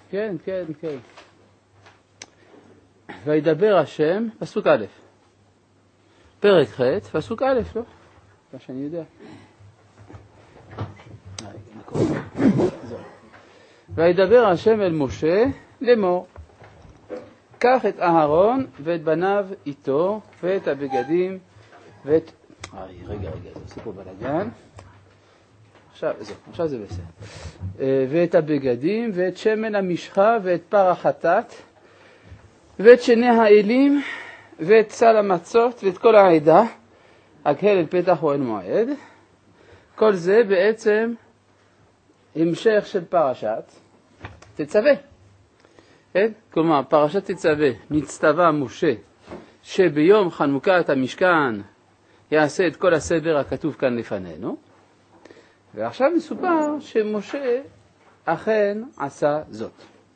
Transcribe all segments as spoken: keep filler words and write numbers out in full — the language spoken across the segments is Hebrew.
כן, כן, כן. וידבר השם, פסוק א', פרק ח', פסוק א', לא? מה שאני יודע. וידבר השם אל משה לאמור, קח את אהרון ואת בניו איתו ואת הבגדים ואת... איי, רגע, רגע, זה עושה פה בלגן. עכשיו, זה, עכשיו זה בסדר. ואת הבגדים ואת שמן המשחה ואת פר החטאת ואת שני האלים ואת סל המצות ואת כל העדה, הקהל אל פתח אוהל מועד. כל זה בעצם המשך של פרשת תצווה. כן? כלומר, פרשת תצווה, נצטווה משה שביום חנוכת המשכן יעשה את כל הסדר הכתוב כאן לפנינו. ועכשיו מסופר שמשה אכן עשה זאת.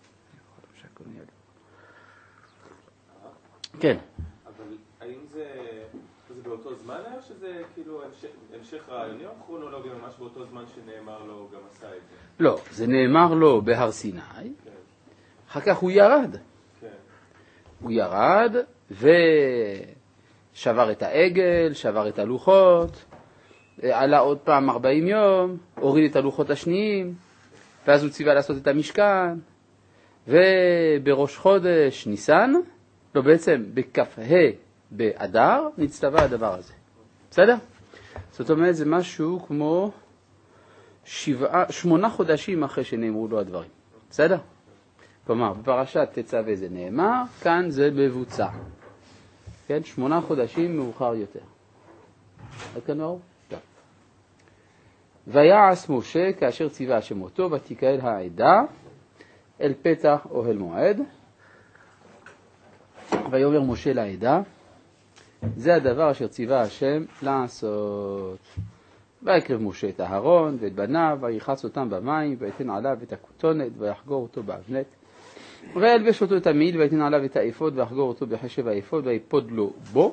כן. אבל האם זה, זה באותו זמן היה שזה כאילו המשך רעיוני או כרונולוגי ממש באותו זמן שנאמר לו גם עשה את זה? לא, זה נאמר לו בהר סיני, כן. אחר כך הוא ירד. כן. הוא ירד ושבר את העגל, שבר את הלוחות, עלה עוד פעם ארבעים יום, הוריד את הלוחות השניים, ואז הוא ציווה לעשות את המשכן, ובראש חודש ניסן, לא בעצם בכ"ה באדר, נצטווה הדבר הזה. בסדר? זאת אומרת, זה משהו כמו שבעה, שמונה חודשים אחרי שנאמרו לו הדברים. בסדר? כלומר, בפרשת תצווה זה נאמר, כאן זה מבוצע. כן? שמונה חודשים מאוחר יותר. עד כאן נאור? טוב. ויעש משה כאשר ציווה השם אותו, ותקהל העדה אל פתח אוהל מועד. ויאמר משה לעדה, זה הדבר אשר ציווה השם לעשות. ויקרב משה את אהרון ואת בניו, וירחץ אותם במים, ויתן עליו את הכותונת, ויחגור אותו באבנת. וילבש אותו את המעיל, ויתן עליו את האפוד, ויחגור אותו בחשב האפוד, ויפוד לו בו.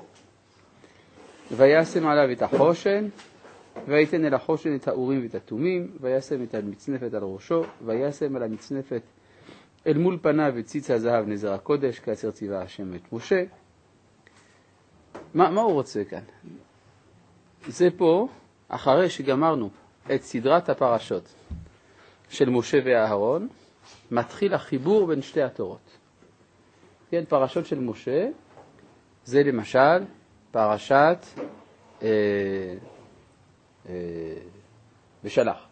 וישם עליו את החושן, ויתן אל החושן את האורים ואת התומים, וישם את המצנפת על ראשו, וישם על המצנפת אל מול פניו את ציץ הזהב נזר הקודש, כאשר ציווה השם את משה. מה, מה הוא רוצה כאן? זה פה, אחרי שגמרנו את סדרת הפרשות של משה ואהרון, מתחיל החיבור בין שתי התורות. כן, פרשות של משה, זה למשל פרשת אה, אה, בשלח.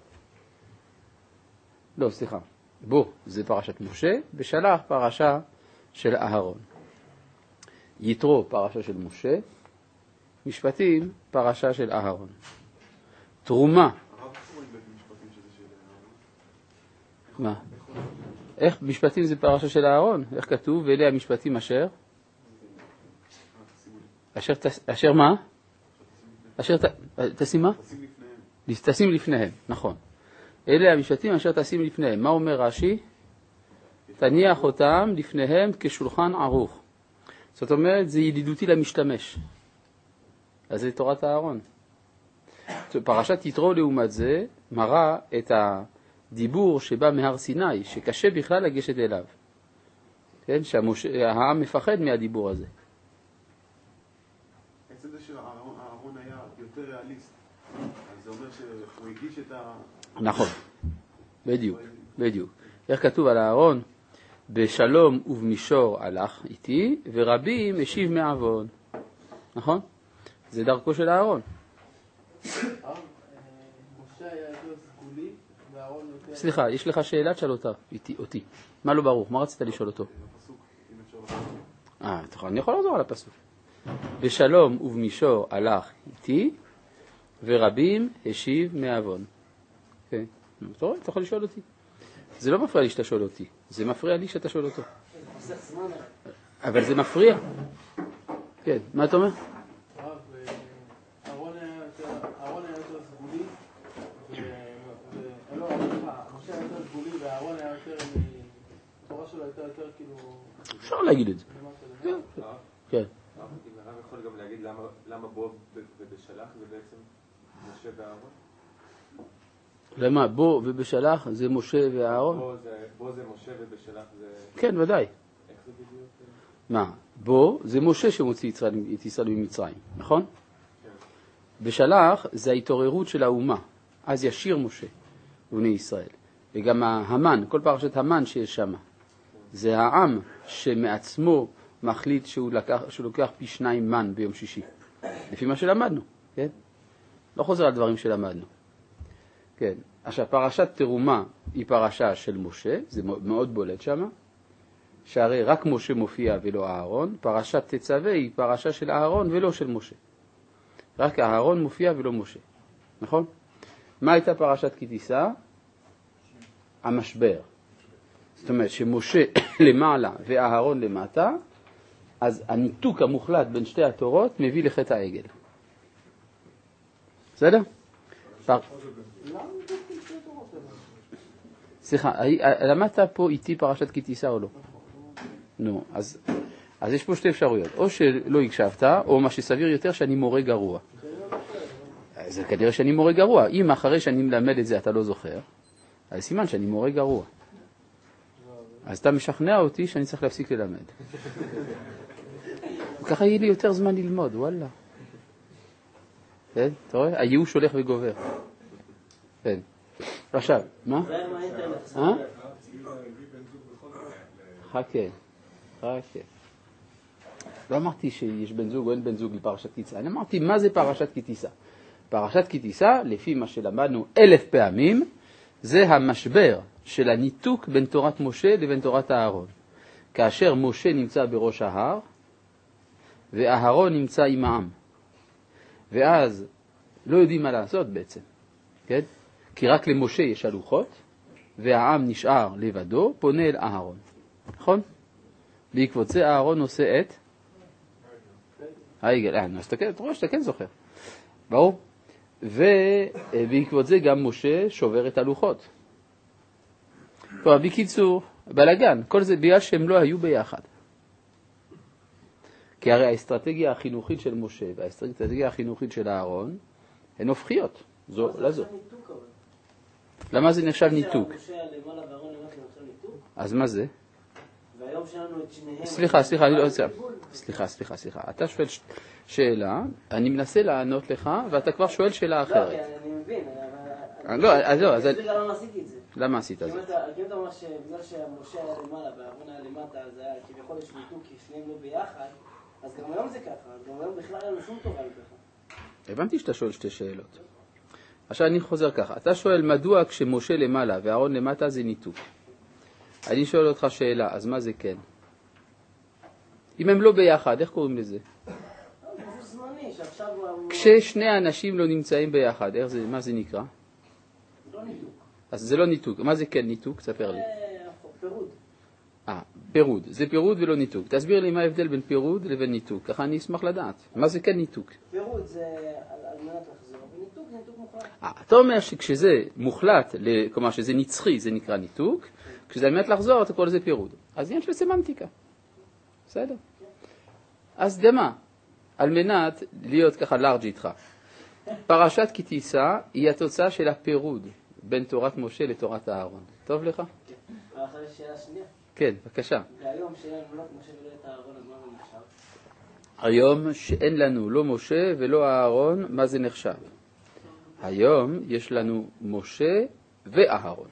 לא, סליחה. בו, זה פרשת משה, בשלח פרשה של אהרון. יתרו פרשה של משה, משפטים פרשה של אהרון. תרומה. מה? איך משפטים זה פרשה של אהרון? איך כתוב? ואלה המשפטים אשר? אשר, אשר מה? אשר תשים מה? תשים לפניהם, נכון. אלה המשפטים אשר תשים לפניהם. מה אומר רש"י? תניח אותם לפניהם כשולחן ערוך. זאת אומרת, זה ידידותי למשתמש. אז זה תורת הארון. פרשת יתרו לעומת זה מראה את הדיבור שבא מהר סיני, שקשה בכלל לגשת אליו. כן? שהעם מפחד מהדיבור הזה. עצם זה שהארון היה יותר ריאליסט, אז זה אומר שהוא הגיש את ה... נכון, בדיוק, בדיוק. איך כתוב על הארון? בשלום ובמישור הלך איתי, ורבים השיב מעוון. נכון? זה דרכו של הארון. סליחה, יש לך שאלה? תשאל אותה, אותי. מה לא ברור? מה רצית לשאול אותו? אה, אני יכול לעזור על הפסוק. בשלום ובמישור הלך איתי, ורבים השיב מעוון. כן. אתה רואה? אתה יכול לשאול אותי. זה לא מפריע לי שאתה שואל אותי. זה מפריע לי שאתה שואל אותו. אבל זה מפריע. כן. מה אתה אומר? אהרון היה יותר סגולי, לא, משה היה יותר סגולי, ואהרון היה יותר, התורה שלו הייתה יותר כאילו... אפשר להגיד את זה. כן. אם הרב יכול גם להגיד למה בו ובשלח זה בעצם משה ואהרון? למה? בו ובשלח זה משה ואהרון? בו זה, בו זה משה ובשלח זה... כן, ודאי. איך זה בדיוק? מה? בו זה משה שמוציא את ישראל ממצרים, נכון? כן. בשלח זה ההתעוררות של האומה. אז ישיר משה ובני ישראל. וגם המן, כל פרשת המן שיש שם, זה העם שמעצמו מחליט שהוא לקח, שהוא לוקח פי שניים מן ביום שישי. לפי מה שלמדנו, כן? לא חוזר על דברים שלמדנו. כן. עכשיו, פרשת תרומה היא פרשה של משה, זה מאוד בולט שם, שהרי רק משה מופיע ולא אהרון. פרשת תצווה היא פרשה של אהרון ולא של משה. רק אהרון מופיע ולא משה. נכון? מה הייתה פרשת כי תישא? המשבר. זאת אומרת שמשה למעלה ואהרון למטה, אז הניתוק המוחלט בין שתי התורות מביא לחטא העגל. בסדר? פר... סליחה, למדת פה איתי פרשת כי תישא או לא? נו, אז, אז יש פה שתי אפשרויות. או שלא הקשבת, או מה שסביר יותר שאני מורה גרוע. זה כנראה שאני מורה גרוע. אם אחרי שאני מלמד את זה אתה לא זוכר, אז סימן שאני מורה גרוע. אז אתה משכנע אותי שאני צריך להפסיק ללמד. וככה יהיה לי יותר זמן ללמוד, וואלה. כן, אתה רואה? הייאוש הולך וגובר. כן. עכשיו, מה? אה? חכה, חכה. לא אמרתי שיש בן זוג או אין בן זוג לפרשת כי תישא. אני אמרתי מה זה פרשת כי תישא. פרשת כי תישא, לפי מה שלמדנו אלף פעמים, זה המשבר של הניתוק בין תורת משה לבין תורת אהרון. כאשר משה נמצא בראש ההר, ואהרון נמצא עם העם. ואז לא יודעים מה לעשות בעצם, כן? כי רק למשה יש הלוחות, והעם נשאר לבדו, פונה אל אהרון. נכון? בעקבות זה אהרון עושה את העגל. אה, אז אתה רואה שאתה כן זוכר. ברור? ובעקבות זה גם משה שובר את הלוחות. טוב, בקיצור, בלגן, כל זה בגלל שהם לא היו ביחד. כי הרי האסטרטגיה החינוכית של משה והאסטרטגיה החינוכית של אהרון הן הופכיות, זו לזו. למה זה נחשב ניתוק? אז מה זה? סליחה, סליחה, אני לא רוצה. סליחה, סליחה, סליחה. אתה שואל שאלה, אני מנסה לענות לך, ואתה כבר שואל שאלה אחרת. לא, אני מבין. לא, אז לא, אז... למה עשיתי את זה? למה עשית את זה? כי אתה אומר שבגלל שמשה היה למעלה והארון היה למטה, אז היה כביכול יש ניתוק, כי שניהם לא ביחד, אז גם היום זה ככה, אז גם היום בכלל אין שום תורה ככה. הבנתי שאתה שואל שתי שאלות. עכשיו אני חוזר ככה, אתה שואל מדוע כשמשה למעלה והארון למטה זה ניתוק. אני שואל אותך שאלה, אז מה זה כן? אם הם לא ביחד, איך קוראים לזה? כששני אנשים לא נמצאים ביחד, איך זה, מה זה נקרא? לא ניתוק. אז זה לא ניתוק. מה זה כן ניתוק? ספר לי. פירוד. אה, פירוד. זה פירוד ולא ניתוק. תסביר לי מה ההבדל בין פירוד לבין ניתוק. ככה אני אשמח לדעת. מה זה כן ניתוק? פירוד זה על מנת לחזור, וניתוק זה ניתוק מוחלט. אה, אתה אומר שכשזה מוחלט, כלומר שזה נצחי, זה נקרא ניתוק. כשזה על מנת לחזור, אתה קורא לזה פירוד. אז עניין של סמנטיקה. בסדר. אז דמה, על מנת להיות ככה לארג' איתך. פרשת כי תישא היא התוצאה של הפירוד בין תורת משה לתורת אהרון. טוב לך? כן. ואחרי שאלה שנייה. כן, בבקשה. והיום שאין לנו לא משה ולא את אהרון, אז מה זה נחשב? היום שאין לנו לא משה ולא אהרון, מה זה נחשב? היום יש לנו משה ואהרון.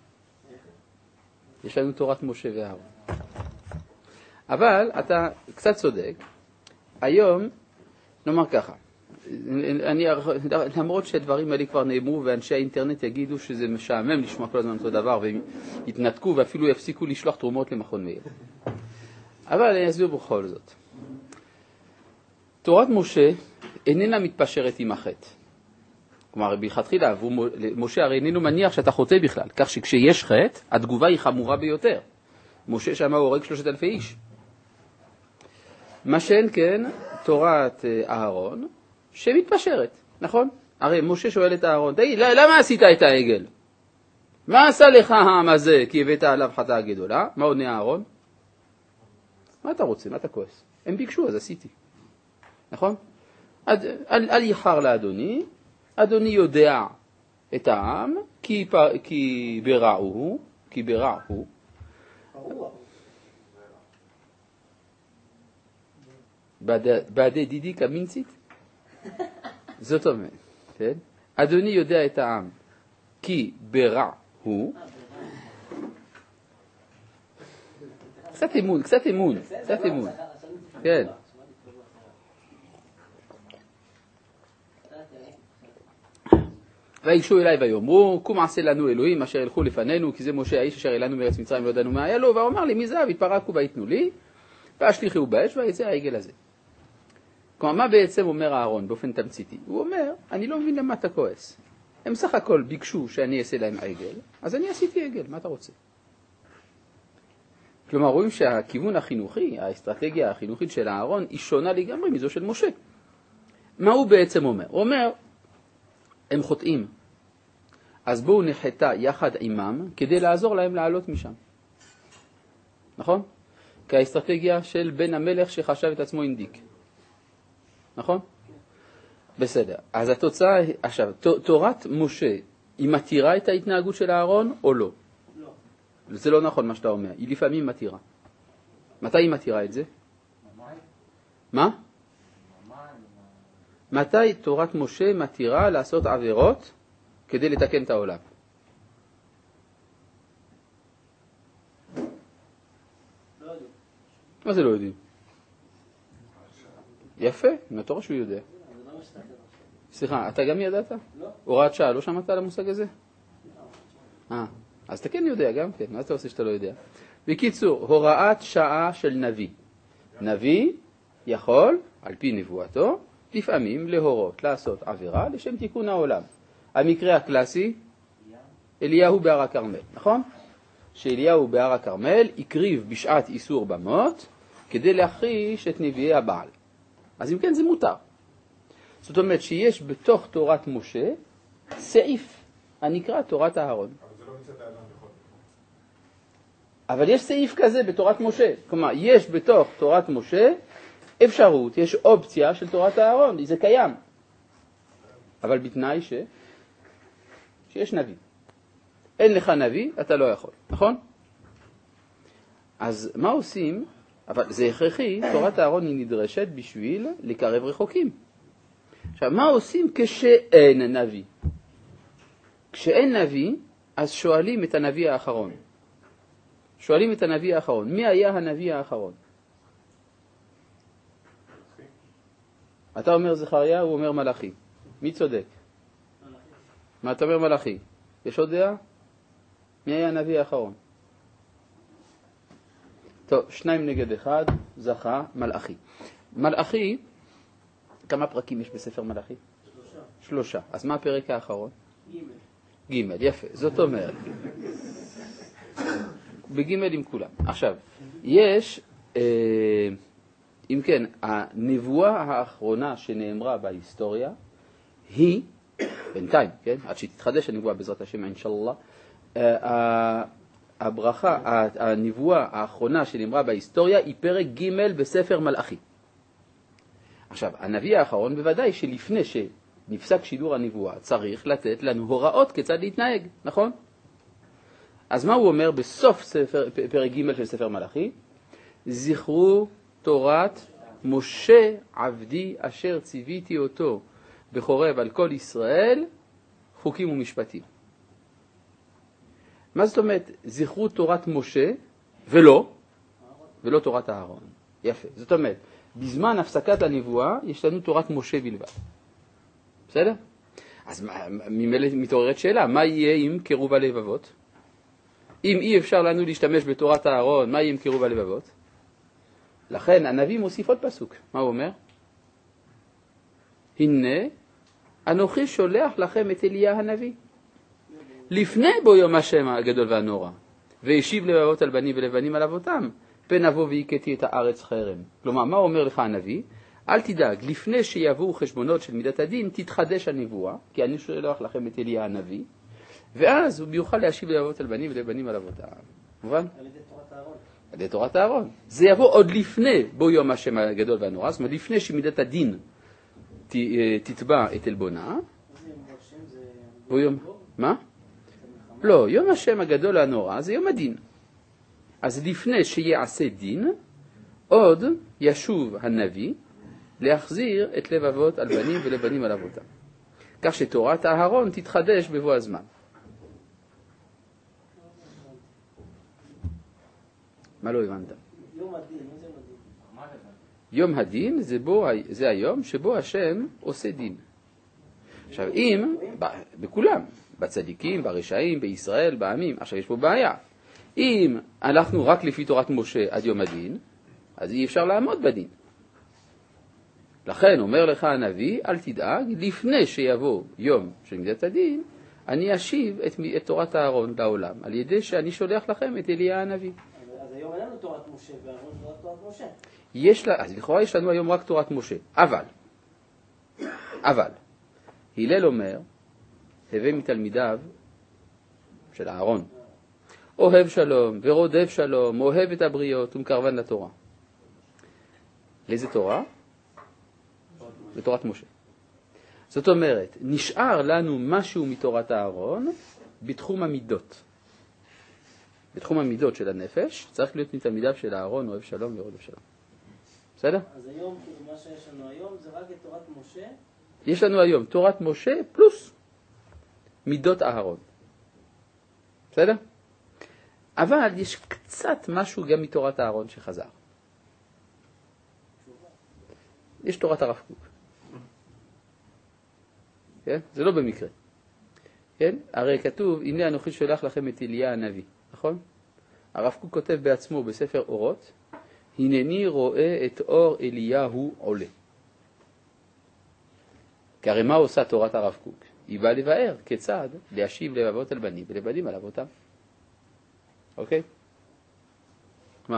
יש לנו תורת משה ואהרון. אבל אתה קצת צודק. היום, נאמר ככה, אני, למרות שהדברים האלה כבר נאמרו ואנשי האינטרנט יגידו שזה משעמם לשמוע כל הזמן אותו דבר והם יתנתקו ואפילו יפסיקו לשלוח תרומות למכון מאיר. אבל אני אסביר בכל זאת. תורת משה איננה מתפשרת עם החטא. כלומר, בכתחילה, משה הרי איננו מניח שאתה חוטא בכלל, כך שכשיש חטא, התגובה היא חמורה ביותר. משה שמה הורג שלושת אלפי איש. מה שאין כן, תורת אהרון, שמתפשרת, נכון? הרי משה שואל את אהרון, תגיד, למה עשית את העגל? מה עשה לך העם הזה כי הבאת עליו חטאה גדולה? מה עונה אהרון? מה אתה רוצה? מה אתה כועס? הם ביקשו, אז עשיתי. נכון? אל, אל, אל יחר לאדוני, אדוני יודע את העם, כי, פ... כי ברעו, כי ברעו. בעדי דידי קמינצית? זאת אומרת, כן? אדוני יודע את העם, כי ברע הוא. קצת אמון, קצת אמון, קצת אמון. כן. ויגשו אליי ויאמרו, קום עשה לנו אלוהים אשר ילכו לפנינו, כי זה משה האיש אשר אלינו מארץ מצרים לא ידענו מה היה לו, ואומר לי מי זה? ויתפרקו ויתנו לי, והשליחו באש ויצא העגל הזה. כלומר, מה בעצם אומר אהרון באופן תמציתי? הוא אומר, אני לא מבין למה אתה כועס. הם סך הכל ביקשו שאני אעשה להם עגל, אז אני עשיתי עגל, מה אתה רוצה? כלומר, רואים שהכיוון החינוכי, האסטרטגיה החינוכית של אהרון, היא שונה לגמרי מזו של משה. מה הוא בעצם אומר? הוא אומר, הם חוטאים, אז בואו נחתה יחד עמם כדי לעזור להם לעלות משם. נכון? כאסטרטגיה של בן המלך שחשב את עצמו אינדיק. נכון? בסדר. אז התוצאה, עכשיו, תורת משה, היא מתירה את ההתנהגות של אהרון או לא? לא. זה לא נכון מה שאתה אומר, היא לפעמים מתירה. מתי היא מתירה את זה? מה? מתי תורת משה מתירה לעשות עבירות כדי לתקן את העולם? לא יודעים. מה זה לא יודעים? יפה, מהתורה שהוא יודע. סליחה, אתה גם ידעת? לא. הוראת שעה, לא שמעת על המושג הזה? אה, אז אתה כן יודע גם כן, מה אתה עושה שאתה לא יודע? בקיצור, הוראת שעה של נביא. נביא יכול, על פי נבואתו, לפעמים להורות, לעשות עבירה לשם תיקון העולם. המקרה הקלאסי, אליהו בהר הכרמל, נכון? שאליהו בהר הכרמל הקריב בשעת איסור במות כדי להכחיש את נביאי הבעל. אז אם כן זה מותר. זאת אומרת שיש בתוך תורת משה סעיף הנקרא תורת אהרון. אבל זה לא מצאת האדם בכל. אבל יש סעיף כזה בתורת משה. כלומר, יש בתוך תורת משה אפשרות, יש אופציה של תורת אהרון, זה קיים. אבל בתנאי ש... שיש נביא. אין לך נביא, אתה לא יכול, נכון? אז מה עושים? אבל זה הכרחי, תורת אהרון היא נדרשת בשביל לקרב רחוקים. עכשיו, מה עושים כשאין נביא? כשאין נביא, אז שואלים את הנביא האחרון. שואלים את הנביא האחרון. מי היה הנביא האחרון? אתה אומר זכריה, הוא אומר מלאכי. מי צודק? מה אתה אומר מלאכי? יש עוד דעה? מי היה הנביא האחרון? טוב, שניים נגד אחד, זכה מלאכי. מלאכי, כמה פרקים יש בספר מלאכי? שלושה. שלושה. אז מה הפרק האחרון? ג'. ג', יפה. זאת אומרת, בג' עם כולם. עכשיו, יש, אה, אם כן, הנבואה האחרונה שנאמרה בהיסטוריה היא, בינתיים, כן? עד שתתחדש הנבואה בעזרת השם, אינשאללה, אה, הברכה, הנבואה האחרונה שנאמרה בהיסטוריה היא פרק ג' בספר מלאכי. עכשיו, הנביא האחרון בוודאי שלפני שנפסק שידור הנבואה צריך לתת לנו הוראות כיצד להתנהג, נכון? אז מה הוא אומר בסוף ספר, פרק ג' של ספר מלאכי? זכרו תורת משה עבדי אשר ציוויתי אותו בחורב על כל ישראל, חוקים ומשפטים. מה זאת אומרת? זכרו תורת משה ולא, ולא תורת אהרון. יפה. זאת אומרת, בזמן הפסקת הנבואה יש לנו תורת משה בלבד. בסדר? אז ממילא מתעוררת שאלה, מה יהיה עם קירוב הלבבות? אם אי אפשר לנו להשתמש בתורת אהרון, מה יהיה עם קירוב הלבבות? לכן הנביא מוסיף עוד פסוק. מה הוא אומר? הנה, אנוכי שולח לכם את אליה הנביא. לפני בו יום השם הגדול והנורא, והשיב לבבות על בנים ולבנים על אבותם, פן אבוא והכיתי את הארץ חרם. כלומר, מה אומר לך הנביא? אל תדאג, לפני שיבואו חשבונות של מידת הדין, תתחדש הנבואה, כי אני שולח לכם את אליה הנביא, ואז הוא יוכל להשיב לבבות על בנים ולבנים על אבותם. מובן? על ידי תורת אהרון. על ידי תורת אהרון. זה יבוא עוד לפני בו יום השם הגדול והנורא, זאת אומרת, לפני שמידת הדין תתבע את אלבונה, בו יום... מה? לא, יום השם הגדול הנורא זה יום הדין. אז לפני שיעשה דין, עוד ישוב הנביא להחזיר את לב אבות על בנים ולבנים על אבותם. כך שתורת אהרון תתחדש בבוא הזמן. מה לא הבנת? יום הדין, מה זה יום הדין? יום הדין זה, בו, זה היום שבו השם עושה דין. עכשיו אם, ב, בכולם, בצדיקים, ברשעים, בישראל, בעמים, עכשיו יש פה בעיה. אם הלכנו רק לפי תורת משה עד יום הדין, אז אי אפשר לעמוד בדין. לכן אומר לך הנביא, אל תדאג, לפני שיבוא יום של מידת הדין, אני אשיב את, את תורת אהרון לעולם, על ידי שאני שולח לכם את אליה הנביא. אז היום אין לנו תורת משה, ואהרון זה רק תורת משה. יש לה, אז לכאורה יש לנו היום רק תורת משה, אבל, אבל, הלל אומר, הווה מתלמידיו של אהרון, אוהב שלום ורודף שלום, אוהב את הבריות ומקרבן לתורה. לאיזה תורה? לתורת משה. זאת אומרת, נשאר לנו משהו מתורת אהרון בתחום המידות. בתחום המידות של הנפש, צריך להיות מתלמידיו של אהרון, אוהב שלום ורודף שלום. בסדר? אז היום, מה שיש לנו היום, זה רק את תורת משה? יש לנו היום תורת משה פלוס מידות אהרון. בסדר? אבל יש קצת משהו גם מתורת אהרון שחזר. יש תורת הרב קוק. כן? זה לא במקרה. כן? הרי כתוב, הנה אנוכי שולח לכם את אליה הנביא. נכון? הרב קוק כותב בעצמו בספר אורות, הנני רואה את אור אליהו עולה. כי הרי מה עושה תורת הרב קוק? היא באה לבאר כיצד להשיב לבבות על בנים ולבנים על אבותם. אוקיי? מה?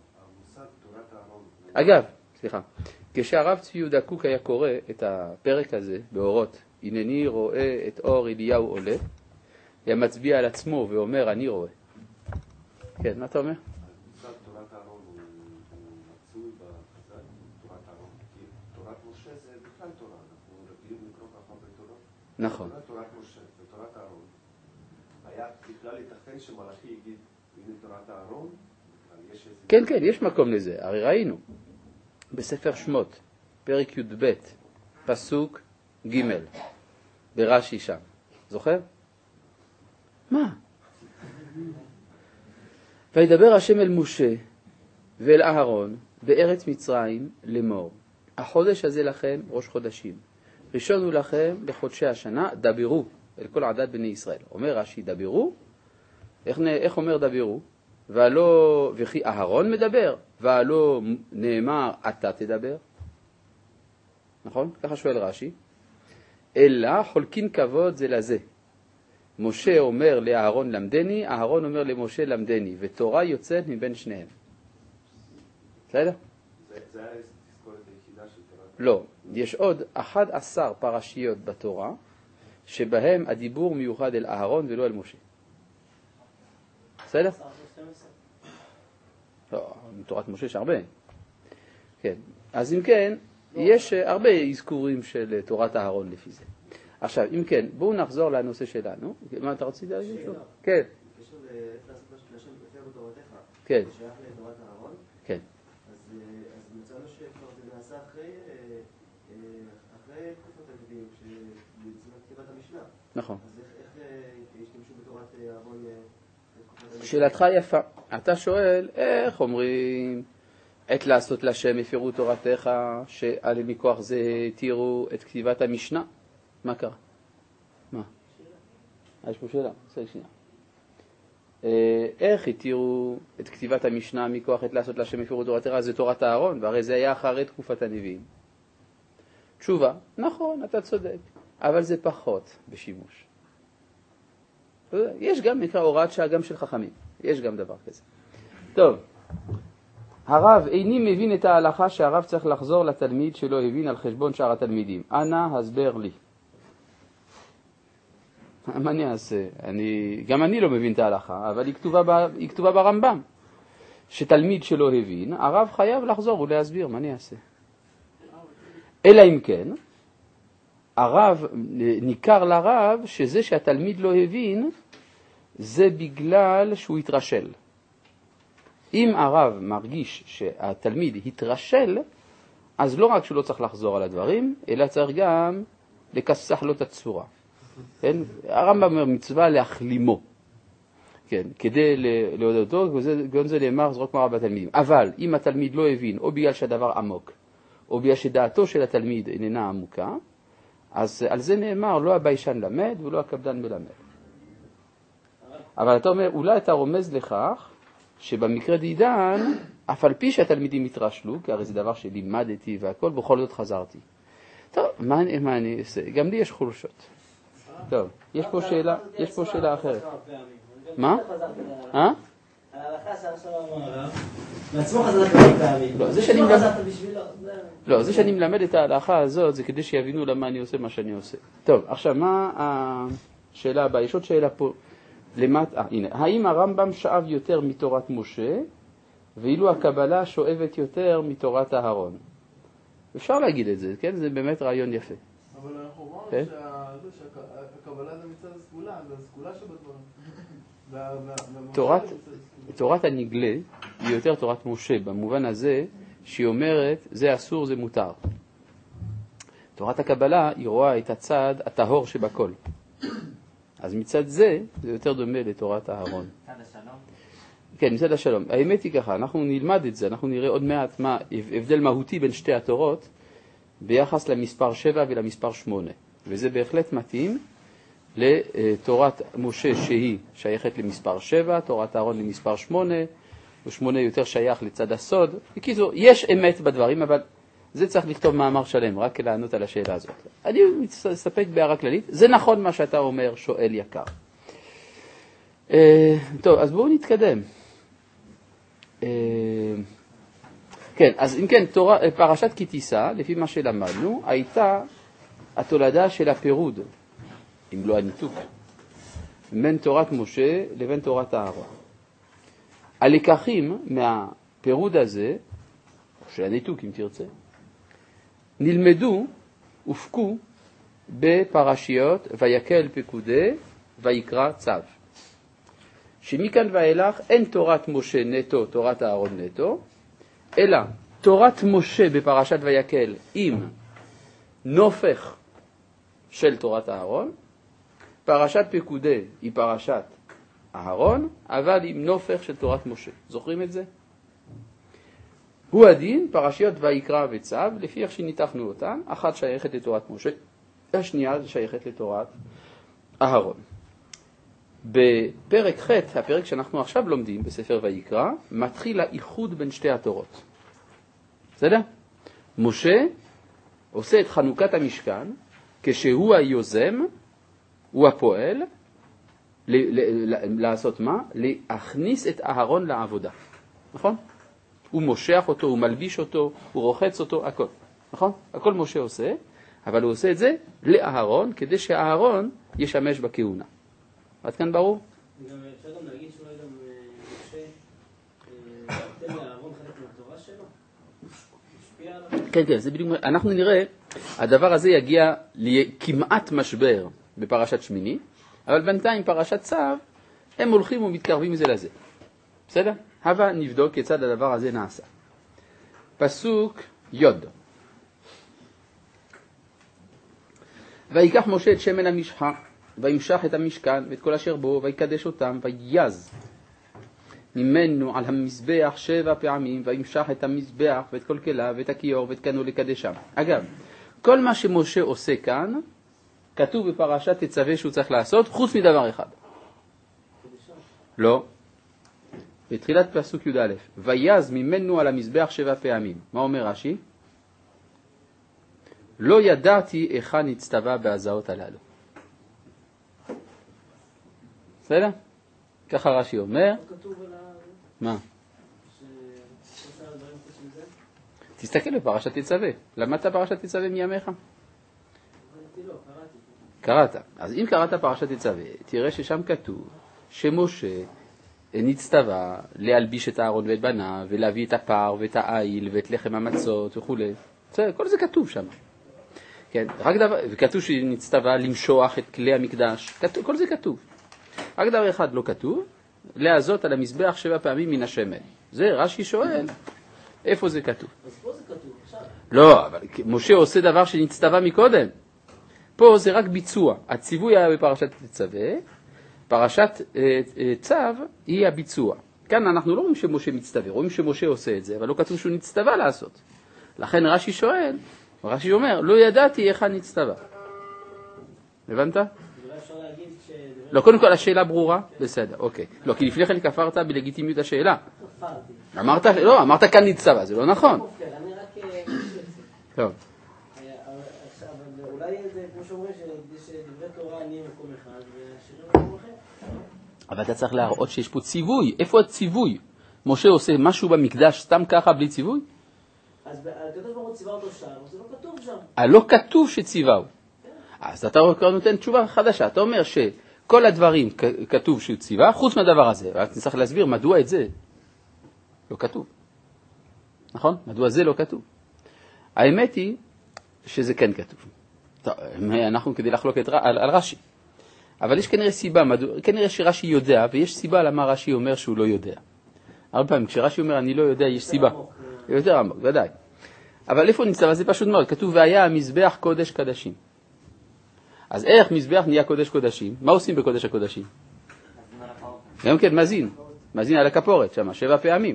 אגב, סליחה, כשהרב צבי יהודה קוק היה קורא את הפרק הזה באורות, הנני רואה את אור אליהו עולה, היה מצביע על עצמו ואומר אני רואה. כן, מה אתה אומר? מושג תורת אהרון הוא מצוי בחז"ל, תורת אהרון, כי תורת משה זה בכלל תורה, אנחנו רגילים לקרוא ככה בתורה. נכון. תורת משה ותורת אהרון, היה בכלל ייתכן שמלאכי יגיד, הנה תורת אהרון, יש איזה... כן, כן, יש מקום לזה, הרי ראינו. בספר שמות, פרק י"ב, פסוק ג' ברש"י שם. זוכר? מה? וידבר השם אל משה ואל אהרון בארץ מצרים לאמור, החודש הזה לכם ראש חודשים, ראשון הוא לכם לחודשי השנה, דברו אל כל עדת בני ישראל. אומר רש"י, דברו, איך, איך אומר דברו? והלא, וכי אהרון מדבר, והלא נאמר אתה תדבר. נכון? ככה שואל רש"י. אלא חולקין כבוד זה לזה. משה אומר לאהרון למדני, אהרון אומר למשה למדני, ותורה יוצאת מבין שניהם. בסדר? זה, זה היה תזכורת היחידה של תורת... לא, יש עוד אחת עשר פרשיות בתורה, שבהם הדיבור מיוחד אל אהרון ולא אל משה. בסדר? לא, מתורת משה יש הרבה. כן. אז אם כן, יש הרבה אזכורים של תורת אהרון לפי זה. עכשיו, אם כן, בואו נחזור לנושא שלנו. מה אתה רצית להגיד? כן. קשור לעשות לשם לפי בתורתך. כן. שייך לתורת אהרון. כן. אז מצאנו שכבר זה נעשה אחרי תקופת הנביאים, בזמן כתיבת המשנה. נכון. אז איך השתמשו בתורת אהרון לתקופת הנביאים? שאלתך יפה. אתה שואל, איך אומרים עת לעשות לשם הפרו תורתך, שעל מכוח זה התירו את כתיבת המשנה? מה קרה? מה? יש פה שאלה, בסדר שנייה. איך התירו את כתיבת המשנה מכוח עת לעשות לשם הפרו תורתך? זה תורת אהרון, והרי זה היה אחרי תקופת הנביאים. תשובה, נכון, אתה צודק, אבל זה פחות בשימוש. יש גם מקרא הוראת שעה גם של חכמים, יש גם דבר כזה. טוב, הרב איני מבין את ההלכה שהרב צריך לחזור לתלמיד שלא הבין על חשבון שאר התלמידים. אנא הסבר לי. מה אני אעשה? אני, גם אני לא מבין את ההלכה, אבל היא כתובה, ב, היא כתובה ברמב"ם. שתלמיד שלא הבין, הרב חייב לחזור ולהסביר, מה אני אעשה? אלא אם כן, הרב, ניכר לרב שזה שהתלמיד לא הבין, זה בגלל שהוא התרשל. אם הרב מרגיש שהתלמיד התרשל, אז לא רק שהוא לא צריך לחזור על הדברים, אלא צריך גם לקסח לו את הצורה. כן? הרמב"ם אומר מצווה להחלימו. כן, כדי להודות אותו, גם זה נאמר זרוק מראה בתלמידים. אבל אם התלמיד לא הבין, או בגלל שהדבר עמוק, או בגלל שדעתו של התלמיד איננה עמוקה, אז על זה נאמר לא הביישן למד ולא הקפדן מלמד. אבל אתה אומר, אולי אתה רומז לכך שבמקרה דידן, אף על פי שהתלמידים התרשלו, כי הרי זה דבר שלימדתי והכל, בכל זאת חזרתי. טוב, מה אני, מה אני אעשה? גם לי יש חולשות. טוב, יש פה שאלה, יש פה שאלה אחרת. מה? אה? ההלכה שעכשיו אמר הרב, בעצמו חזרת כמה פעמים. לא, זה שאני מלמד את ההלכה הזאת, זה כדי שיבינו למה אני עושה מה שאני עושה. טוב, עכשיו, מה השאלה הבאה? יש עוד שאלה פה. למטה, הנה, האם הרמב"ם שאב יותר מתורת משה, ואילו הקבלה שואבת יותר מתורת אהרון? אפשר להגיד את זה, כן? זה באמת רעיון יפה. אבל אנחנו אומרים שהקבלה זה מצד הסגולה, זה הסגולה שבדברים. תורת, תורת הנגלה היא יותר תורת משה, במובן הזה שהיא אומרת, זה אסור, זה מותר. תורת הקבלה היא רואה את הצד הטהור שבכל. אז מצד זה, זה יותר דומה לתורת אהרון. מצד השלום? כן, מצד השלום. האמת היא ככה, אנחנו נלמד את זה, אנחנו נראה עוד מעט מה הבדל מהותי בין שתי התורות, ביחס למספר שבע ולמספר שמונה. וזה בהחלט מתאים לתורת משה שהיא שייכת למספר שבע, תורת אהרון למספר שמונה, ושמונה יותר שייך לצד הסוד. בקיצור, יש אמת בדברים, אבל זה צריך לכתוב מאמר שלם, רק כדי לענות על השאלה הזאת. אני מסתפק בהערה כללית. זה נכון מה שאתה אומר, שואל יקר. אה, טוב, אז בואו נתקדם. אה, כן, אז אם כן, תורה, פרשת כי תישא, לפי מה שלמדנו, הייתה התולדה של הפירוד, אם לא הניתוק, בין תורת משה לבין תורת אהרון. הלקחים מהפירוד הזה, או של הניתוק אם תרצה, נלמדו, הופקו בפרשיות ויקל פקודי ויקרא צו. שמכאן ואילך אין תורת משה נטו, תורת אהרון נטו, אלא תורת משה בפרשת ויקל עם נופך של תורת אהרון, פרשת פקודי היא פרשת אהרון, אבל עם נופך של תורת משה. זוכרים את זה? הוא הדין, פרשיות ויקרא וצו, לפי איך שניתחנו אותן, אחת שייכת לתורת משה, השנייה שייכת לתורת אהרון. בפרק ח', הפרק שאנחנו עכשיו לומדים בספר ויקרא, מתחיל האיחוד בין שתי התורות. בסדר? משה עושה את חנוכת המשכן, כשהוא היוזם, הוא הפועל, ל- ל- ל- לעשות מה? להכניס את אהרון לעבודה. נכון? הוא מושך אותו, הוא מלביש אותו, הוא רוחץ אותו, הכל. נכון? הכל משה עושה, אבל הוא עושה את זה לאהרון, כדי שאהרון ישמש בכהונה. עד כאן ברור? גם אפשר גם להגיד שאולי גם משה נותן לאהרון חלק מהתורה שלו? משפיע עליו? כן, כן, זה בדיוק, אנחנו נראה, הדבר הזה יגיע לכמעט משבר בפרשת שמיני, אבל בינתיים פרשת צו, הם הולכים ומתקרבים זה לזה. בסדר? הבה נבדוק כיצד הדבר הזה נעשה. פסוק יוד. ויקח משה את שמן המשחה, וימשח את המשכן ואת כל אשר בו, ויקדש אותם, ויז ממנו על המזבח שבע פעמים, וימשח את המזבח ואת כל כליו ואת הכיור ואת קנו לקדשם. אגב, כל מה שמשה עושה כאן, כתוב בפרשת תצווה שהוא צריך לעשות, חוץ מדבר אחד. לא. בתחילת פסוק י' א', ויז ממנו על המזבח שבע פעמים. מה אומר רש"י? לא ידעתי היכן נצטווה בהזעות הללו. בסדר? ככה רש"י אומר. מה? תסתכל בפרשת תצווה. למדת פרשת תצווה מימיך? קראת. אז אם קראת פרשת תצווה, תראה ששם כתוב שמשה נצטווה להלביש את אהרון ואת בניו, ולהביא את הפר ואת העיל ואת לחם המצות וכו'. כל זה כתוב שם. כן, רק דבר, וכתוב שנצטווה למשוח את כלי המקדש, כתוב, כל זה כתוב. רק דבר אחד לא כתוב, להזות על המזבח שבע פעמים מן השמן. זה רש"י שואל, איפה זה כתוב? אז פה זה כתוב, עכשיו. לא, אבל משה עושה דבר שנצטווה מקודם. פה זה רק ביצוע. הציווי היה בפרשת תצווה, פרשת אה, אה, צו היא הביצוע. כאן אנחנו לא רואים שמשה מצטווה, רואים שמשה עושה את זה, אבל לא כתוב שהוא נצטווה לעשות. לכן רש"י שואל, רש"י אומר, לא ידעתי איך נצטווה. הבנת? אולי אפשר להגיד ש... לא, קודם כל השאלה ברורה, בסדר, אוקיי. לא, כי לפני כן כפרת בלגיטימיות השאלה. כפרתי. אמרת, לא, אמרת כאן נצטווה, זה לא נכון. אני רק... טוב. אבל אולי זה, כמו שאומרים, שדברי תורה נהיה מקום אחד, והשירים מקום אחר. אבל אתה צריך להראות שיש פה ציווי. איפה הציווי? משה עושה משהו במקדש סתם ככה בלי ציווי? אז הקדוש ברוך הוא ציווה אותו שם, זה לא כתוב שם. לא כתוב שציווהו. אז אתה נותן תשובה חדשה. אתה אומר שכל הדברים כתוב שהוא ציווה, חוץ מהדבר הזה. רק צריך להסביר מדוע את זה לא כתוב. נכון? מדוע זה לא כתוב. האמת היא שזה כן כתוב. טוב, אנחנו כדי לחלוק את, על, על רש"י. אבל יש כנראה סיבה, מדוע, כנראה שרש"י יודע, ויש סיבה למה רש"י אומר שהוא לא יודע. הרבה פעמים, כשרש"י אומר אני לא יודע, יש סיבה. עמוק. יותר עמוק, ודאי. אבל איפה נצטווה? זה פשוט מאוד. כתוב, והיה המזבח קודש קדשים. אז איך מזבח נהיה קודש קודשים? מה עושים בקודש הקודשים? גם כן, מזין. מזין על הכפורת, שמה, שבע פעמים.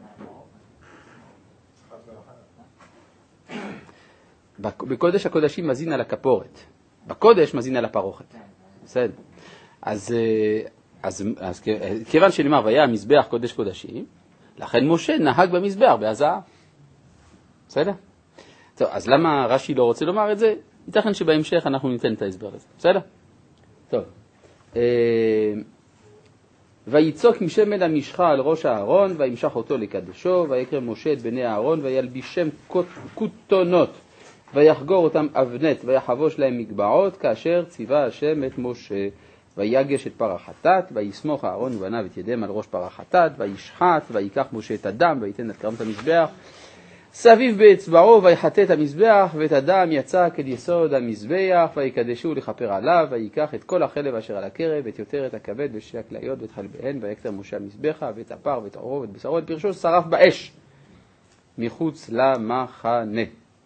בקודש הקודשים מזין על הכפורת. בקודש מזין על הפרוכת. בסדר. אז, אז, אז כיוון שנאמר, והיה המזבח קודש קודשים, לכן משה נהג במזבח בהזעה. בסדר? טוב, אז למה רש"י לא רוצה לומר את זה? ייתכן שבהמשך אנחנו ניתן את ההסבר הזה. בסדר? טוב. ויצוק משמן המשחה על ראש הארון, וימשך אותו לקדשו, ויקרא משה את בני הארון, וילבישם כותונות, ויחגור אותם אבנת, ויחבוש להם מגבעות, כאשר ציווה השם את משה. ויגש את פר החטאת, ויסמוך הארון ובניו את ידיהם על ראש פר החטאת, וישחט, ויקח משה את הדם, ויתן את קרמת המזבח. סביב באצבעו, ויחטא את המזבח, ואת הדם יצא כד יסוד המזבח, ויקדשו לכפר עליו, ויקח את כל החלב אשר על הקרב, ואת יותרת הכבד, ושתי הכליות, ואת חלביהן, ויקטר משה המזבחה, ואת הפר, ואת עורו, ואת בשרו, ואת פרשו, שרף באש, מחוץ למחנה.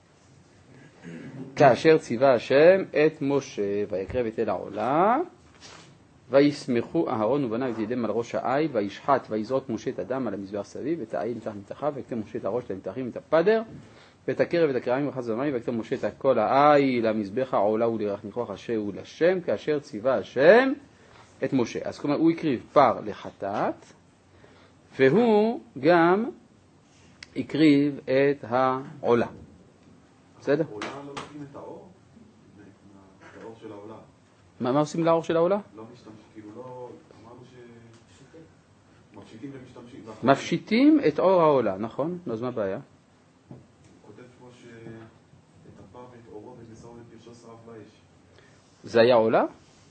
כאשר ציווה השם את משה, ויקרב את אל העולה, ויסמכו אהרון ובניו את ידיהם על ראש העי, וישחט ויזרוק משה את הדם על המזבח סביב, ואת העי נמתח מתחיו, ויקטר משה את הראש למתחים ואת הפדר, ואת הקרב ואת הקרעים וחס ומים, ויקטר משה את כל העי למזבח העולה ולירח ניחוח אשר הוא לשם, כאשר ציווה השם את משה. אז כלומר הוא הקריב פר לחטאת, והוא גם הקריב את העולה. בסדר? העולה לא נותנים את האור? את האור של העולה. מה, מה עושים לאור של העולה? לא משתמשים, כאילו לא, אמרנו ש... מפשיטים ומשתמשים. מפשיטים את אור העולה, נכון? אז מה הבעיה? הוא כותב פה שאת הפר ואת אורו ואת בשרו ואת פרשו שרף באש. זה היה עולה?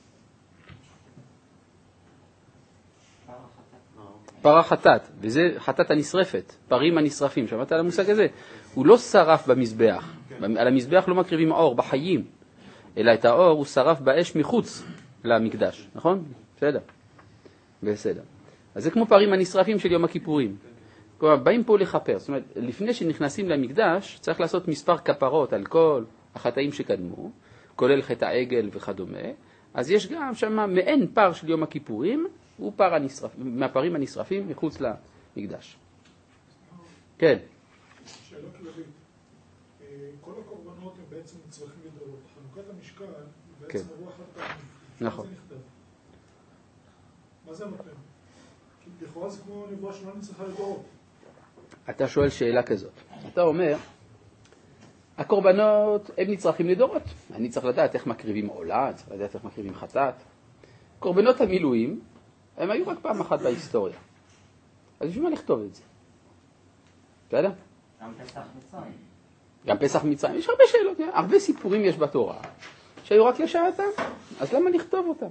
פר החטאת, וזה חטאת הנשרפת, פרים הנשרפים, שמעת על המושג הזה? הוא לא שרף במזבח, על המזבח לא מקריבים אור בחיים, אלא את האור הוא שרף באש מחוץ למקדש, נכון? בסדר. בסדר. אז זה כמו פרים הנשרפים של יום הכיפורים. כלומר, באים פה לחפר, זאת אומרת, לפני שנכנסים למקדש, צריך לעשות מספר כפרות על כל החטאים שקדמו, כולל חטא העגל וכדומה, אז יש גם שם מעין פר של יום הכיפורים, הוא פר הנשרף, מהפרים הנשרפים מחוץ למקדש. כן. שאלה כללית. כל הקורבנות הם בעצם צריכים לדורות. חנוכת המשכן היא בעצם אירוע חד פעמי. נכון. מה זה נכתב? מה זה נותן? כי לכאורה זה כמו נבואה שלא נצטרכה לדורות. אתה שואל שאלה כזאת. אתה אומר, הקורבנות הם נצרכים לדורות. אני צריך לדעת איך מקריבים עולה, אני צריך לדעת איך מקריבים חטאת. קורבנות המילואים, הם היו רק פעם אחת בהיסטוריה. אז בשביל מה לכתוב את זה? בסדר? גם פסח מצרים. גם פסח מצרים. יש הרבה שאלות, הרבה סיפורים יש בתורה, שהיו רק לשעתם. אז למה לכתוב אותם?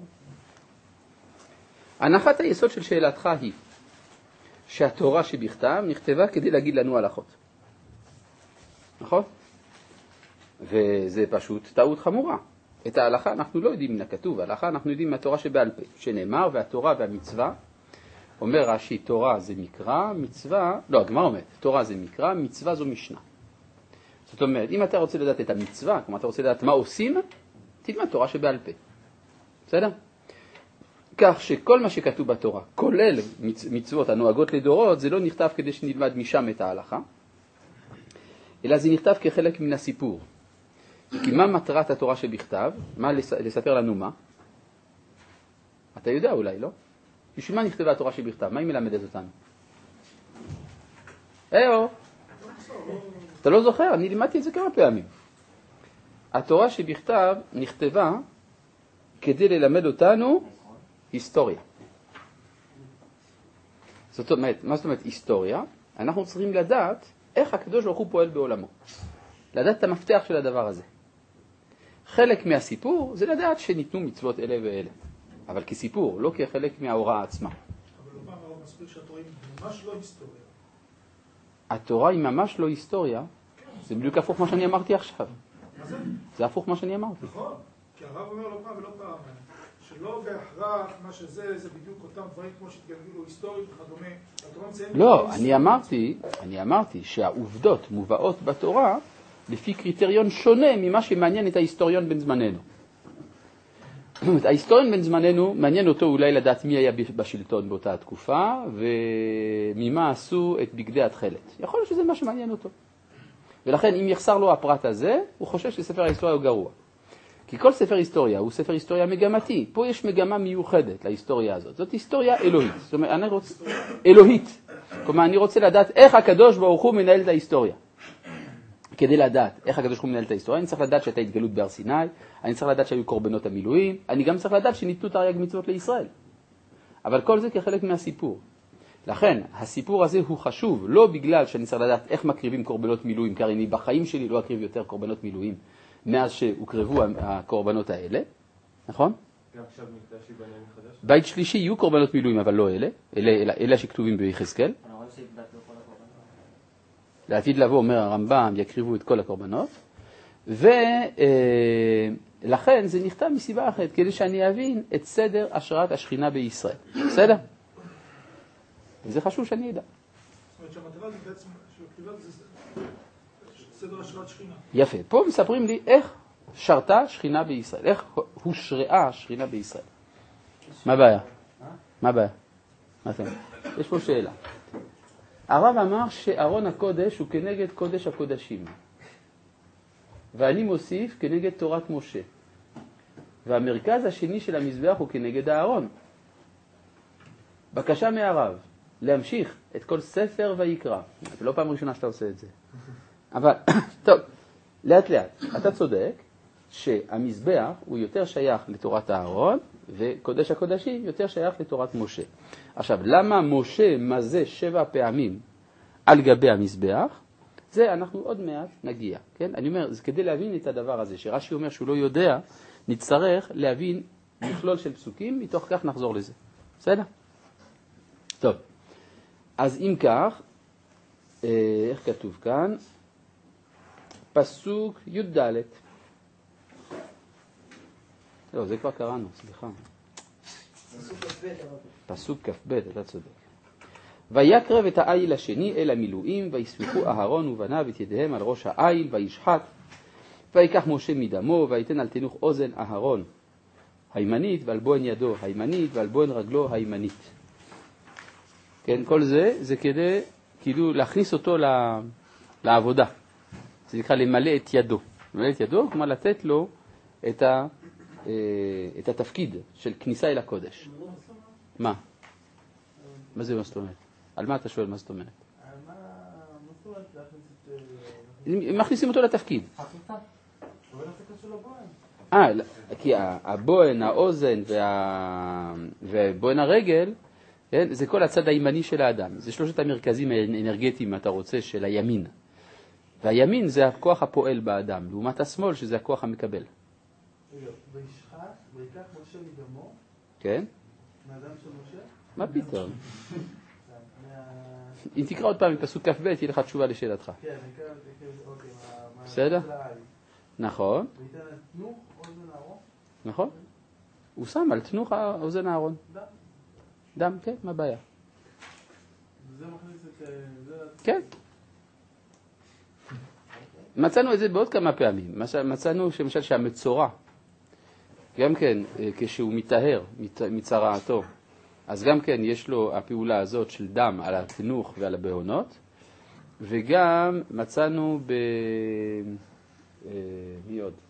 הנחת היסוד של שאלתך היא, שהתורה שבכתב נכתבה כדי להגיד לנו הלכות. נכון? וזה פשוט טעות חמורה. את ההלכה אנחנו לא יודעים מן הכתוב, ההלכה אנחנו יודעים מהתורה שבעל פה, שנאמר, והתורה והמצווה, אומר רש"י, תורה זה מקרא, מצווה, לא, הגמרא אומרת, תורה זה מקרא, מצווה זו משנה. זאת אומרת, אם אתה רוצה לדעת את המצווה, כלומר אתה רוצה לדעת מה עושים, תלמד תורה שבעל פה. בסדר? כך שכל מה שכתוב בתורה, כולל מצוות הנוהגות לדורות, זה לא נכתב כדי שנלמד משם את ההלכה, אלא זה נכתב כחלק מן הסיפור. כי מה מטרת התורה שבכתב? מה לספר לנו מה? אתה יודע אולי, לא? בשביל מה נכתבה התורה שבכתב? מה היא מלמדת אותנו? היו, אתה לא זוכר? אני לימדתי את זה כמה פעמים. התורה שבכתב נכתבה כדי ללמד אותנו היסטוריה. זאת אומרת, מה זאת אומרת היסטוריה? אנחנו צריכים לדעת איך הקדוש ברוך הוא פועל בעולמו. לדעת את המפתח של הדבר הזה. חלק מהסיפור זה לדעת שניתנו מצוות אלה ואלה. אבל כסיפור, לא כחלק מההוראה עצמה. אבל לא פעם הרב מסביר שהתורה היא ממש לא היסטוריה. התורה היא ממש לא היסטוריה. זה בדיוק הפוך מה שאני אמרתי עכשיו. מה זה? זה הפוך מה שאני אמרתי. נכון, כי הרב אומר לא פעם ולא פעם, שלא בהכרח מה שזה, זה בדיוק אותם דברים כמו שהתגלגלו היסטורית וכדומה. התורה מציינת... לא, אני אמרתי, אני אמרתי שהעובדות מובאות בתורה לפי קריטריון שונה ממה שמעניין את ההיסטוריון בן זמננו. ההיסטוריון בן זמננו מעניין אותו אולי לדעת מי היה בשלטון באותה התקופה וממה עשו את בגדי התכלת. יכול להיות שזה מה שמעניין אותו. ולכן אם יחסר לו הפרט הזה, הוא חושב שספר ההיסטוריה הוא גרוע. כי כל ספר היסטוריה הוא ספר היסטוריה מגמתי. פה יש מגמה מיוחדת להיסטוריה הזאת. זאת היסטוריה אלוהית. זאת אומרת, אני רוצה... אלוהית. כלומר, אני רוצה לדעת איך הקדוש ברוך הוא מנהל את ההיסטוריה. כדי לדעת איך הקדוש ברוך הוא מנהל את ההיסטוריה, אני צריך לדעת שהייתה התגלות בהר סיני, אני צריך לדעת שהיו קורבנות המילואים, אני גם צריך לדעת שניתנו תרי"ג מצוות לישראל. אבל כל זה כחלק מהסיפור. לכן, הסיפור הזה הוא חשוב, לא בגלל שאני צריך לדעת איך מקריבים קורבנות מילואים, כי אני בחיים שלי לא אקריב יותר קורבנות מילואים מאז שהוקרבו הקורבנות האלה, נכון? גם עכשיו מקדש ייבנה מחדש? בית שלישי יהיו קורבנות מילואים, אבל לא אלה, אלה, אלה, אלה שכתובים ביחזקאל. לעתיד לבוא, אומר הרמב"ם, יקריבו את כל הקורבנות, ולכן זה נכתב מסיבה אחרת, כדי שאני אבין את סדר השראת השכינה בישראל. בסדר? וזה חשוב שאני אדע. זאת אומרת שהמטרה זה בעצם, שהכתיבה זה סדר השראת שכינה. יפה. פה מספרים לי איך שרתה שכינה בישראל, איך הושרעה השכינה בישראל. מה הבעיה? מה הבעיה? מה אתם? יש פה שאלה. הרב אמר שארון הקודש הוא כנגד קודש הקודשים. ואני מוסיף כנגד תורת משה. והמרכז השני של המזבח הוא כנגד הארון. בקשה מהרב, להמשיך את כל ספר ויקרא. זה לא פעם ראשונה שאתה עושה את זה. אבל, טוב, לאט לאט. אתה צודק שהמזבח הוא יותר שייך לתורת הארון, וקודש הקודשים יותר שייך לתורת משה. עכשיו, למה משה מזה שבע פעמים על גבי המזבח? זה אנחנו עוד מעט נגיע, כן? אני אומר, זה כדי להבין את הדבר הזה, שרש"י אומר שהוא לא יודע, נצטרך להבין מכלול של פסוקים, מתוך כך נחזור לזה. בסדר? טוב, אז אם כך, איך כתוב כאן? פסוק י"ד. לא, זה כבר קראנו, סליחה. פסוק כ"ב, אתה צודק. ויקרב את העיל השני אל המילואים, ויספחו אהרון ובניו את ידיהם על ראש העיל, וישחט, ויקח משה מדמו, ויתן על תנוך אוזן אהרון הימנית, ועל בוהן ידו הימנית, ועל בוהן רגלו הימנית. כן, כל זה, זה כדי, כאילו, להכניס אותו לעבודה. זה נקרא למלא את ידו. למלא את ידו, כלומר לתת לו את ה... את התפקיד של כניסה אל הקודש. מה? מה זה מה זאת אומרת? על מה אתה שואל מה זאת אומרת? מה זאת אומרת להכניס את... מכניסים אותו לתפקיד. חפיפה? אבל זה קשור לבוהן. אה, כי הבוהן, האוזן ובוהן הרגל, זה כל הצד הימני של האדם. זה שלושת המרכזים האנרגטיים, אתה רוצה, של הימין. והימין זה הכוח הפועל באדם, לעומת השמאל שזה הכוח המקבל. וישחט, ויקח משה מדמו. כן? מהדם של משה? מה פתאום? אם תקרא עוד פעם מפסוק כ"ב, תהיה לך תשובה לשאלתך. כן, נקרא, אוקיי. בסדר? נכון, וייתן את תנוך אוזן אהרון. נכון. הוא שם על תנוך אוזן אהרון. דם. דם, כן, מה הבעיה? זה מכניס את... זה... כן. מצאנו את זה בעוד כמה פעמים. מצאנו למשל שהמצורע, גם כן, כשהוא מתאהר מצרעתו, אז גם כן יש לו הפעולה הזאת של דם על התנוך ועל הבהונות, וגם מצאנו ב... מי עוד?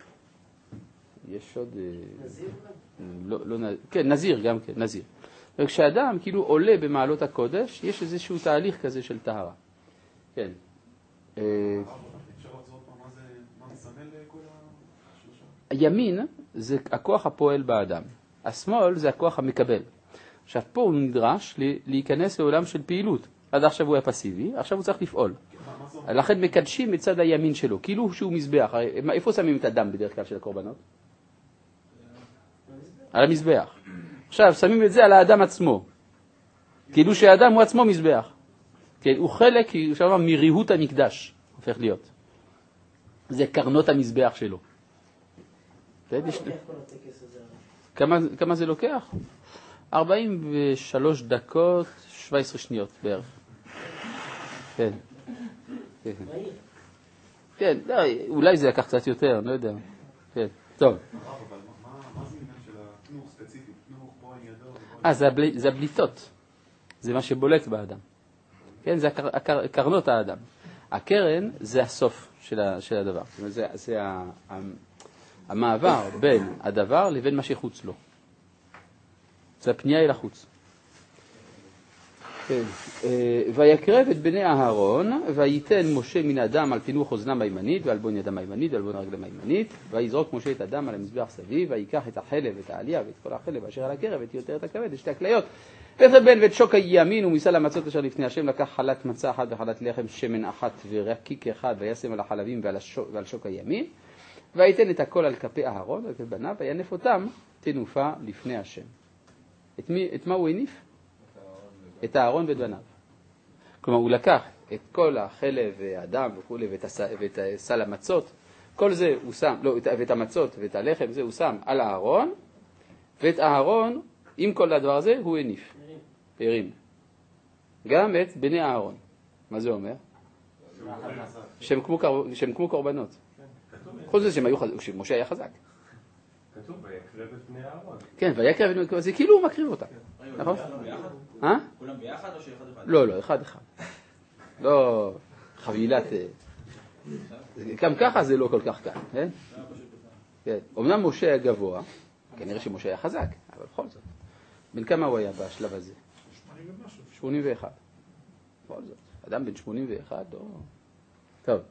יש עוד... נזיר? לא, לא, כן, נזיר גם כן, נזיר. וכשאדם כאילו עולה במעלות הקודש, יש איזשהו תהליך כזה של טהרה. כן. אפשר לחזור פה, מה מסמל כל השלושה? הימין זה הכוח הפועל באדם. השמאל זה הכוח המקבל. עכשיו פה הוא נדרש להיכנס לעולם של פעילות. עד עכשיו הוא היה פסיבי, עכשיו הוא צריך לפעול. לכן מקדשים את צד הימין שלו, כאילו שהוא מזבח. איפה שמים את הדם בדרך כלל של הקורבנות? על המזבח. עכשיו שמים את זה על האדם עצמו. כאילו שהאדם הוא עצמו מזבח. כן, הוא חלק, אפשר לומר, מריהוט המקדש, הופך להיות. זה קרנות המזבח שלו. כמה, כמה זה לוקח? ארבעים ושלוש דקות, שבע עשרה שניות בערך. כן. כן. כן, אולי זה לקח קצת יותר, אני לא יודע. כן, טוב. מה זה עניין של התנוך ספציפי? תנוך, בוין, ידו? אה, זה הבליטות. זה מה שבולט באדם. כן, זה קרנות האדם. הקרן זה הסוף של הדבר. זה, זה המעבר בין הדבר לבין מה שחוץ לו. זה הפנייה אל החוץ. כן. ויקרב את בני אהרון, וייתן משה מן הדם על תנוך אוזנם הימנית, ועל בון ידם הימנית, ועל בון רגלם הימנית, ויזרוק משה את הדם על המזבח סביב, ויקח את החלב, את העלייה, ואת כל החלב אשר על הקרב, ואת יותר את הכבד, את שתי הכליות, ואת הבן ואת שוק הימין, ומסל המצות אשר לפני השם, לקח חלת מצה אחת וחלת לחם שמן אחת ורקיק אחד, וישם על החלבים ועל, השוק, ועל שוק הימין, וייתן את הכל על כפי אהרון ואת בניו, וינף אותם תנופה לפני השם. את, מי, את מה הוא הניף? את האהרון ואת בניו. כלומר, הוא לקח את כל החלב והדם וכו' ואת, הס... ואת סל המצות, כל זה הוא שם, לא, ואת המצות ואת הלחם, זה הוא שם על האהרון, ואת האהרון, עם כל הדבר הזה, הוא הניף. הרים. גם את בני האהרון. מה זה אומר? שהם כמו, שהם כמו קורבנות. חוץ זה שהם היו חזק, שמשה היה חזק. כתוב, ויקרב את בני האהרון. כן, ויקרב את בני האהרון, זה כאילו הוא מקריב אותם. נכון? אה? כולם ביחד או שאחד אחד? לא, לא, אחד אחד. לא חבילת... גם ככה זה לא כל כך קל, כן? כן. אמנם משה היה גבוה, כנראה שמשה היה חזק, אבל בכל זאת. בן כמה הוא היה בשלב הזה? שמונים ואחת. בכל זאת. אדם בן שמונים ואחת, לא... טוב.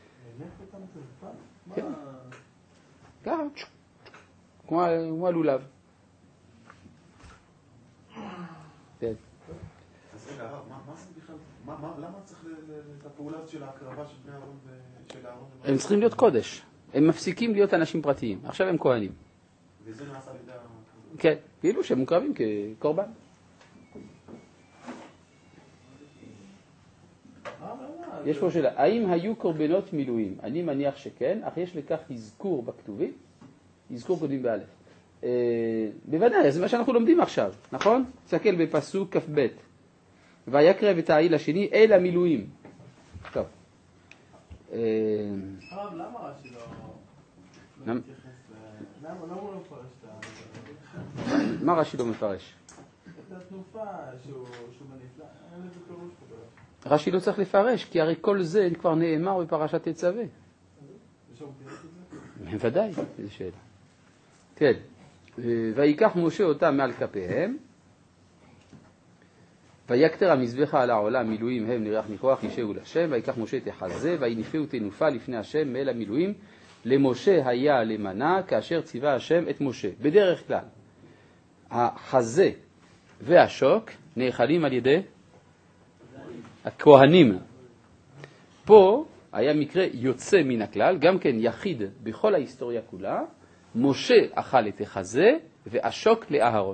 כן. ככה. כמו הלולב. כן. אז רגע, הרב, מה זה בכלל, למה צריך את הפעולה של ההקרבה של בני אהרון ושל אהרון? הם צריכים להיות קודש. הם מפסיקים להיות אנשים פרטיים. עכשיו הם כהנים. וזה נעשה על ידי... כן, כאילו שהם מוקרבים כקורבן. יש פה שאלה, האם היו קורבנות מילואים? אני מניח שכן, אך יש לכך אזכור בכתובים, אזכור קודם באלף. בוודאי, זה מה שאנחנו לומדים עכשיו, נכון? תסתכל בפסוק כף ב' ויקרב את העיל השני אל המילואים. טוב. הרב, למה רש"י לא מתייחס ל... למה הוא לא מפרש את ה... מה רש"י לא מפרש? את התנופה שהוא בנפלא, אין לזה פירוש פה. רש"י לא צריך לפרש, כי הרי כל זה כבר נאמר בפרשת תצווה. ושם תראה את זה? בוודאי, זו שאלה. כן. ויקח משה אותם מעל כפיהם, ויקטר המזבח על העולם מילואים הם נרח מכוח ישהו לשם, ויקח משה את החזה, ויניפהו תנופה לפני השם מאל המילואים, למשה היה למנה כאשר ציווה השם את משה. בדרך כלל, החזה והשוק נאכלים על ידי הכהנים. פה היה מקרה יוצא מן הכלל, גם כן יחיד בכל ההיסטוריה כולה, משה אכל את החזה והשוק לאהרון.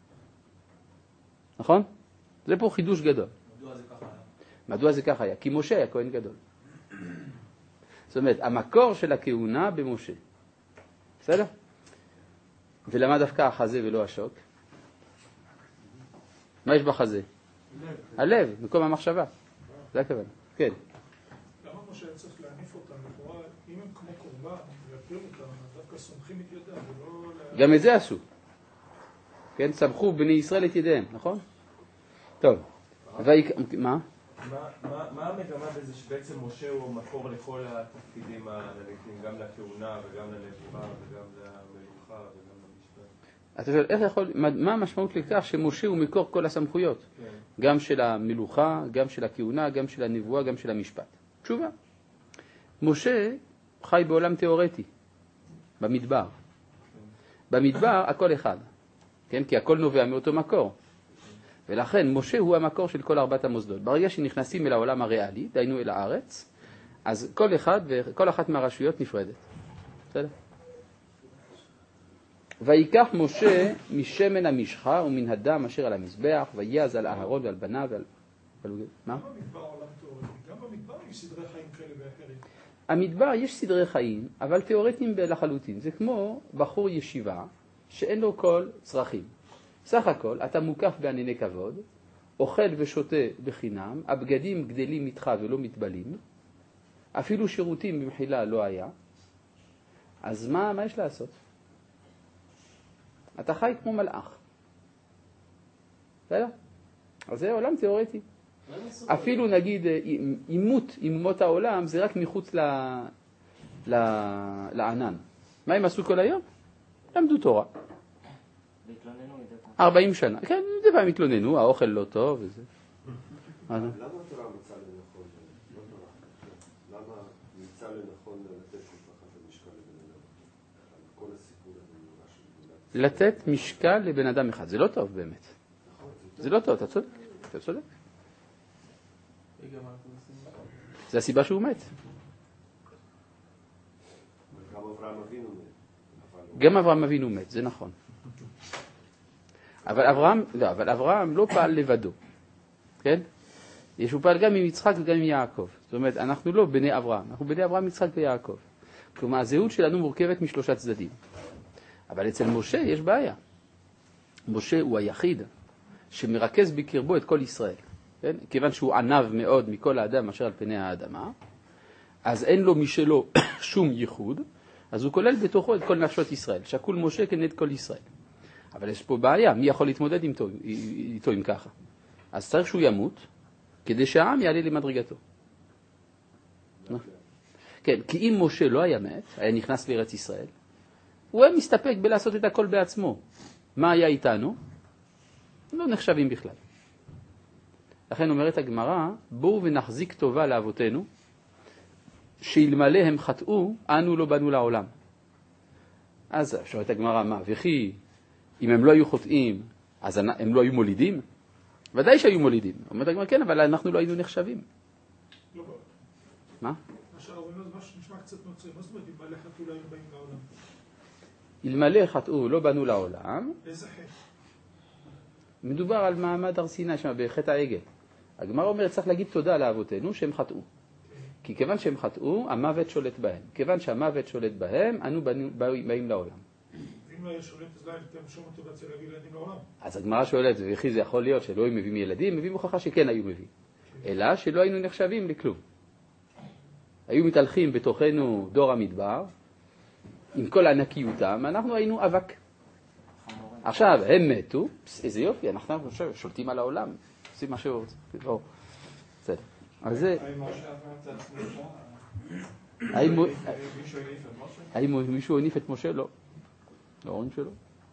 נכון? זה פה חידוש גדול. מדוע זה ככה היה? מדוע זה ככה היה? כי משה היה כהן גדול. זאת אומרת, המקור של הכהונה במשה. בסדר? ולמה דווקא החזה ולא השוק? מה יש בחזה? הלב, מקום המחשבה. זה הכוונה. כן. למה משה צריך להניף אותם? לכאורה, אם הם כמו קורבן, להפיל אותם, דווקא סומכים את ידם, ולא... גם את זה עשו. כן, סמכו בני ישראל את ידיהם, נכון? טוב. מה? מה המגמה בזה שבעצם משה הוא מקור לכל התפקידים הנלתים, גם לכהונה וגם לנבואה וגם למלוכה וגם למשפט? אתה שואל, איך יכול, מה המשמעות לכך שמשה הוא מקור כל הסמכויות? גם של המלוכה, גם של הכהונה, גם של הנבואה, גם של המשפט. תשובה. משה חי בעולם תיאורטי, במדבר. במדבר הכל אחד, כן? כי הכל נובע מאותו מקור. ולכן משה הוא המקור של כל ארבעת המוסדות. ברגע שנכנסים אל העולם הריאלי, דיינו אל הארץ, אז כל אחד וכל אחת מהרשויות נפרדת. בסדר? ויקח משה משמן המשחה ומן הדם אשר על המזבח, ויעז על אהרון ועל בניו ועל... מה? גם במדבר עולם תיאורטי, גם במדבר יש סדרי חיים כאלה ואחרים. המדבר יש סדרי חיים, אבל תיאורטיים לחלוטין. זה כמו בחור ישיבה שאין לו כל צרכים. סך הכל, אתה מוקף בענייני כבוד, אוכל ושותה בחינם, הבגדים גדלים איתך ולא מתבלים, אפילו שירותים במחילה לא היה, אז מה, מה יש לעשות? אתה חי כמו מלאך. בסדר? אז זה עולם תיאורטי. אפילו נגיד אימות עם מות העולם זה רק מחוץ ל... ל... לענן. מה הם עשו כל היום? למדו תורה. ארבעים שנה. כן, זה פעם התלוננו, האוכל לא טוב וזה. למה התורה מצאה לנכון, לא תורה, למה מצאה לנכון לתת משפחת המשקל לבן אדם? כל הסיפור הזה נראה של... לתת משקל לבן אדם אחד. זה לא טוב באמת. זה לא טוב, אתה צודק. אתה צודק. זה הסיבה שהוא מת. גם אברהם אבינו מת. גם אברהם אבינו מת, זה נכון. אבל אברהם, לא, אבל אברהם לא פעל לבדו. כן? יש הוא פעל גם עם יצחק וגם עם יעקב. זאת אומרת, אנחנו לא בני אברהם, אנחנו בני אברהם, יצחק ויעקב. כלומר, הזהות שלנו מורכבת משלושה צדדים. אבל אצל משה יש בעיה. משה הוא היחיד שמרכז בקרבו את כל ישראל. כן? כיוון שהוא ענב מאוד מכל האדם אשר על פני האדמה, אז אין לו משלו שום ייחוד, אז הוא כולל בתוכו את כל נפשות ישראל. שקול משה כנגד כל ישראל. אבל יש פה בעיה, מי יכול להתמודד איתו, איתו עם ככה? אז צריך שהוא ימות, כדי שהעם יעלה למדרגתו. כן, כי אם משה לא היה מת, היה נכנס לארץ ישראל, הוא היה מסתפק בלעשות את הכל בעצמו. מה היה איתנו? לא נחשבים בכלל. לכן אומרת הגמרא, בואו ונחזיק טובה לאבותינו, שאלמלא הם חטאו, אנו לא באנו לעולם. אז שואלת הגמרא, מה? וכי אם הם לא היו חוטאים, אז הם לא היו מולידים? ודאי שהיו מולידים. אומרת הגמרא, כן, אבל אנחנו לא היינו נחשבים. לא בא. מה? מה שהרבה נשמע קצת נוצרי. מה זאת אומרת, אלמלא חטאו לא היו באים לעולם? אלמלא חטאו לא באנו לעולם. איזה חטא? מדובר על מעמד הר סיני שם בחטא העגל. הגמרא אומרת, צריך להגיד תודה לאבותינו שהם חטאו. כי כיוון שהם חטאו, המוות שולט בהם. כיוון שהמוות שולט בהם, אנו באים לעולם. ואם לא היה שולט, אז לא הייתם שום מוטיבציה להביא ילדים לעולם. אז הגמרא שואלת, וכי זה יכול להיות שלא היו מביאים ילדים, מביאים הוכחה שכן היו מביאים. אלא שלא היינו נחשבים לכלום. היו מתהלכים בתוכנו דור המדבר, עם כל ענקיותם, אנחנו היינו אבק. עכשיו, הם מתו, איזה יופי, אנחנו שולטים על העולם, עושים מה שהוא רוצה. בסדר. אז זה... האם מישהו הניף את משה? לא. לא רואים שלא.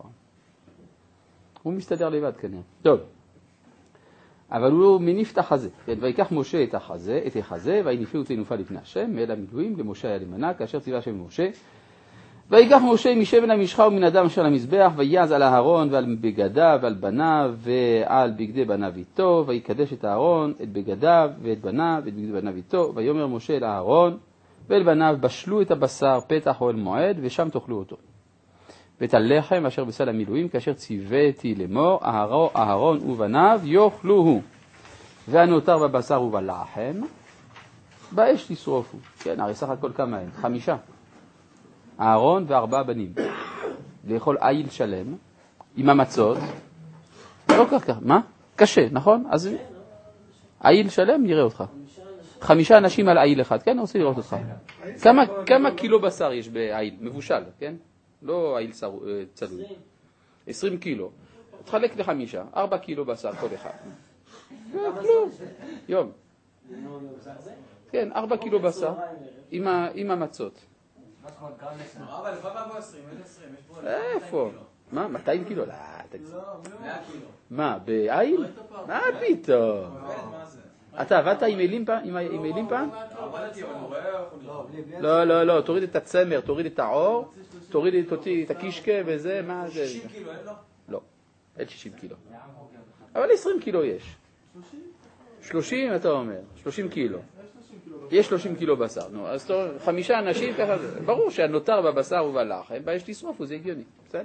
הוא מסתדר לבד כנראה. טוב. אבל הוא מניף את החזה. ויקח משה את החזה, את החזה, ויניפהו תנופה לפני השם, מאל המילואים, למשה היה למנה, כאשר ציווה השם למשה. ויקח משה משמן המשחה ומן הדם אשר למזבח, ויעז על אהרון ועל בגדיו ועל בניו ועל בגדי בניו איתו, ויקדש את אהרון, את בגדיו ואת בניו ואת בגדי בניו איתו, ויאמר משה אל אהרון ואל בניו, בשלו את הבשר פתח אוהל מועד, ושם תאכלו אותו. ואת הלחם אשר בסל המילואים, כאשר ציוויתי לאמור, אהרון ובניו יאכלוהו. והנותר בבשר ובלחם, באש תשרופו. כן, הרי סך הכל כמה הם? חמישה. אהרון וארבעה בנים. לאכול איל שלם, עם המצות. לא כך כך, מה? קשה, נכון? אז איל שלם, נראה אותך. חמישה אנשים על איל אחד, כן? אני רוצה לראות אותך. כמה, כמה קילו בשר יש באיל? מבושל, כן? לא איל צלוי. עשרים קילו. תחלק לחמישה, ארבע קילו בשר כל אחד. כלום. יום. כן, ארבע קילו בשר עם המצות. אבל לפעמים אבו עשרים, אין עשרים, יש פה... איפה? מה, מאתיים קילו? לא, תגזים. מאה קילו. מה, באיל? מה פתאום? אתה עבדת עם אילים פעם? עם אילים פעם? עבדתי, אבל הוא רואה איך הוא נראה. לא, לא, לא, תוריד את הצמר, תוריד את העור, תוריד את הקישקה וזה, מה זה? שישים קילו, אין לו? לא, אין שישים קילו. אבל עשרים קילו יש. שלושים אתה אומר, שלושים קילו. יש שלושים קילו בשר, נו, אז חמישה אנשים ככה, ברור שהנותר בבשר ובלחם, יש לשרוף, זה הגיוני, בסדר?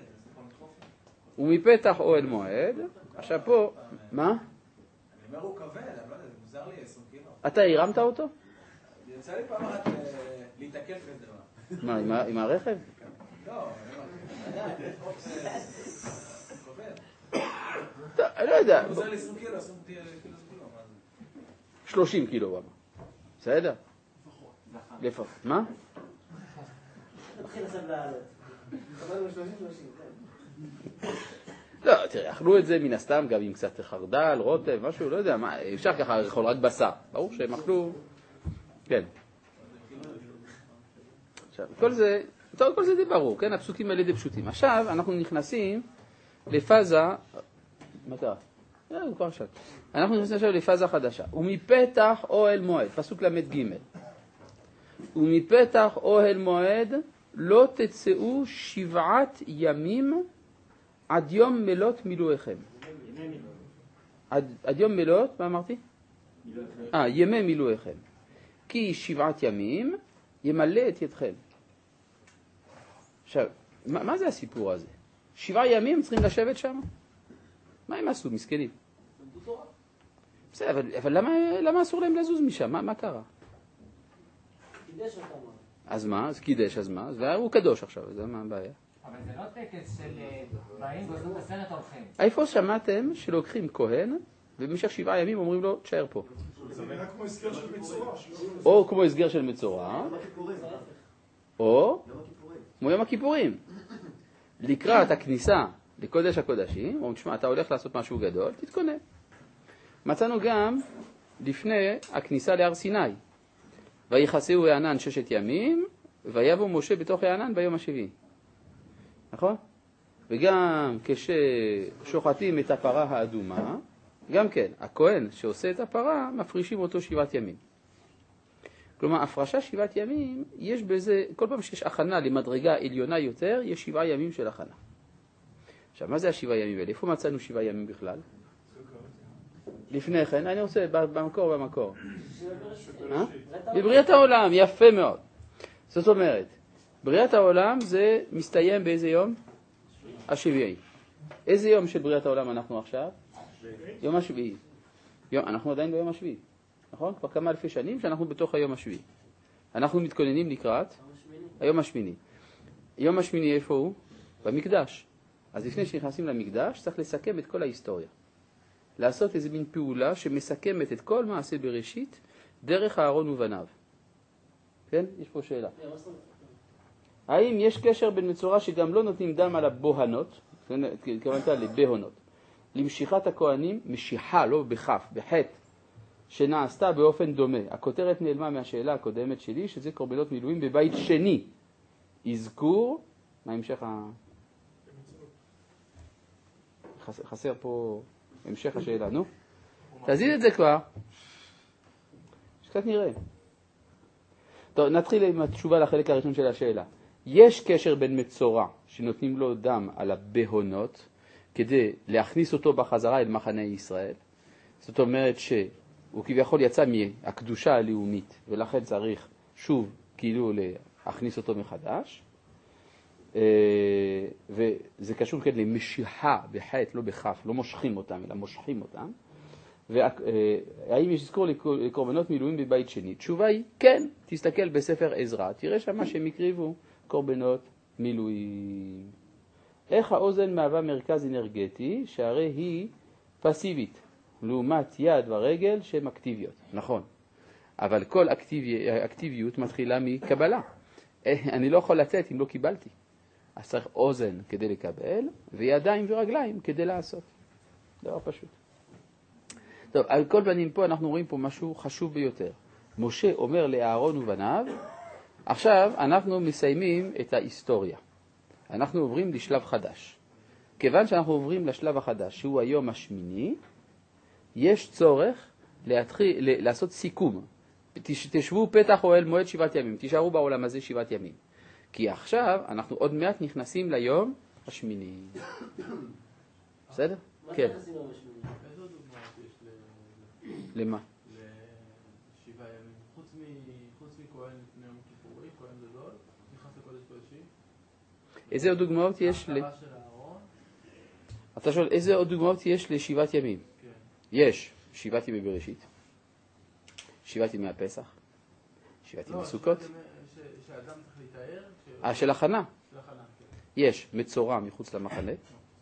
ומפתח אוהל מועד, עכשיו פה, מה? אני אומר הוא כבד, אני לא יודע, זה מוזר לי עשרים קילו. אתה הרמת אותו? יצא לי פעם אחת להתעכב בזה. מה, עם הרכב? לא, עדיין, כבד. אני לא יודע. מוזר לי עשרים קילו, עשרים קילו זה כילו, מה זה? שלושים קילו, הוא אמר. בסדר? לפחות. מה? נתחיל עכשיו לעלות. קבלנו שלושים שלושים, כן. לא, תראה, אכלו את זה מן הסתם גם עם קצת חרדל, רוטב, משהו, לא יודע, מה, אפשר ככה לאכול רק בשר. ברור שהם אכלו, כן. עכשיו, כל זה, טוב, כל זה די ברור, כן? הפסוקים האלה די פשוטים. עכשיו, אנחנו נכנסים לפאזה, מה קרה? אה, הוא כבר עכשיו. אנחנו נכנסים עכשיו לפאזה חדשה. ומפתח אוהל מועד, פסוק למד ג' ומפתח אוהל מועד לא תצאו שבעת ימים עד יום מלות מילואיכם. עד, עד יום מלות, מה אמרתי? אה, ימי מילואיכם. כי שבעת ימים ימלא את ידכם. עכשיו, מה, מה זה הסיפור הזה? שבעה ימים צריכים לשבת שם? מה הם עשו, מסכנים? בסדר, אבל, אבל למה, למה אסור להם לזוז משם? מה, מה קרה? קידש אותם. אז מה? אז קידש, אז מה? אז הוא קדוש עכשיו, אז מה הבעיה? אבל זה לא טקס של באים גוזרים בסרט הולכים. איפה שמעתם שלוקחים כהן ובמשך שבעה ימים אומרים לו, תשאר פה? זה נראה כמו הסגר של מצורע. או כמו הסגר של מצורע, או כמו יום הכיפורים. לקראת הכניסה לקודש הקודשים, אומרים, תשמע, אתה הולך לעשות משהו גדול, תתכונן. מצאנו גם לפני הכניסה להר סיני. ויחסהו הענן ששת ימים, ויבוא משה בתוך הענן ביום השביעי. נכון? וגם כששוחטים את הפרה האדומה, גם כן, הכהן שעושה את הפרה, מפרישים אותו שבעת ימים. כלומר, הפרשה שבעת ימים, יש בזה, כל פעם שיש הכנה למדרגה עליונה יותר, יש שבעה ימים של הכנה. עכשיו, מה זה השבעה ימים האלה? איפה מצאנו שבעה ימים בכלל? לפני כן, אני רוצה, במקור, במקור. בבריאת העולם, יפה מאוד. זאת אומרת, בריאת העולם זה מסתיים באיזה יום? השביעי. איזה יום של בריאת העולם אנחנו עכשיו? יום השביעי. יום, אנחנו עדיין ביום השביעי. נכון? כבר כמה אלפי שנים שאנחנו בתוך היום השביעי. אנחנו מתכוננים לקראת היום השמיני. יום השמיני איפה הוא? במקדש. אז לפני שנכנסים למקדש צריך לסכם את כל ההיסטוריה. לעשות איזה מין פעולה שמסכמת את כל מעשה בראשית דרך אהרון ובניו. כן? יש פה שאלה. האם יש קשר בין מצורע שגם לא נותנים דם על הבוהנות, כמובן לבהונות, למשיכת הכהנים, משיכה, לא בכף, בחטא, שנעשתה באופן דומה. הכותרת נעלמה מהשאלה הקודמת שלי, שזה קורבנות מילואים בבית שני. אזכור, מה המשך ה... חסר, חסר פה המשך השאלה, נו? תזיז את זה כבר. שקצת נראה. טוב, נתחיל עם התשובה לחלק הראשון של השאלה. יש קשר בין מצורע שנותנים לו דם על הבהונות כדי להכניס אותו בחזרה אל מחנה ישראל. זאת אומרת שהוא כביכול יצא מהקדושה הלאומית ולכן צריך שוב כאילו להכניס אותו מחדש. וזה קשור כן למשיכה בחטא, לא בכף, לא מושכים אותם אלא מושכים אותם. והאם יש אזכור לקורבנות מילואים בבית שני? תשובה היא כן, תסתכל בספר עזרא, תראה שמה שהם הקריבו קורבנות מילואים. איך האוזן מהווה מרכז אנרגטי? שהרי היא פסיבית, לעומת יד ורגל שהן אקטיביות, נכון. אבל כל אקטיבי, אקטיביות מתחילה מקבלה. אני לא יכול לצאת אם לא קיבלתי. אז צריך אוזן כדי לקבל, וידיים ורגליים כדי לעשות. דבר פשוט. טוב, על כל פנים פה אנחנו רואים פה משהו חשוב ביותר. משה אומר לאהרון ובניו, עכשיו אנחנו מסיימים את ההיסטוריה. אנחנו עוברים לשלב חדש. כיוון שאנחנו עוברים לשלב החדש, שהוא היום השמיני, יש צורך להתחיל, לעשות סיכום. תשבו פתח אוהל מועד שבעת ימים, תישארו בעולם הזה שבעת ימים. כי עכשיו אנחנו עוד מעט נכנסים ליום השמיני. בסדר? כן. איזה דוגמאות יש ל... למה? לשבעה ימים? חוץ מכהן לפני יום הכיפורים, כהן גדול, נכנס לקודש קודשים. איזה עוד דוגמאות יש ל... ההכרה של הארון. אתה שואל, איזה עוד דוגמאות יש לשבעת ימים? כן. יש שבעת ימי בראשית, שבעת ימי הפסח, שבעת ימי סוכות. שאדם צריך להתאר. אה, של הכנה. של הכנה, כן. יש מצורע מחוץ למחנה.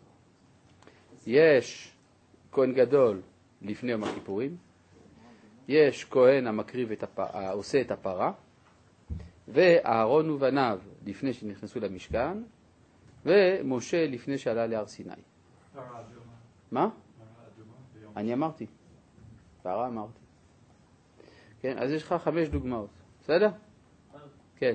יש כהן גדול לפני יום הכיפורים. יש כהן המקריב את הפ... עושה את הפרה. ואהרון ובניו לפני שנכנסו למשכן. ומשה לפני שעלה להר סיני. מה? אני אמרתי. פרה אמרתי. כן, אז יש לך חמש דוגמאות. בסדר? כן.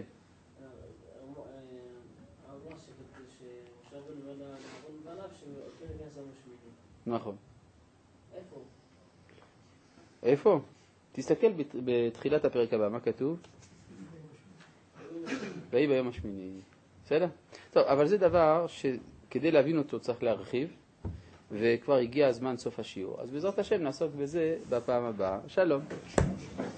נכון. איפה? איפה? תסתכל בתחילת הפרק הבא, מה כתוב? ויהי ביום השמיני. בסדר? טוב, אבל זה דבר שכדי להבין אותו צריך להרחיב, וכבר הגיע הזמן סוף השיעור. אז בעזרת השם נעסוק בזה בפעם הבאה. שלום.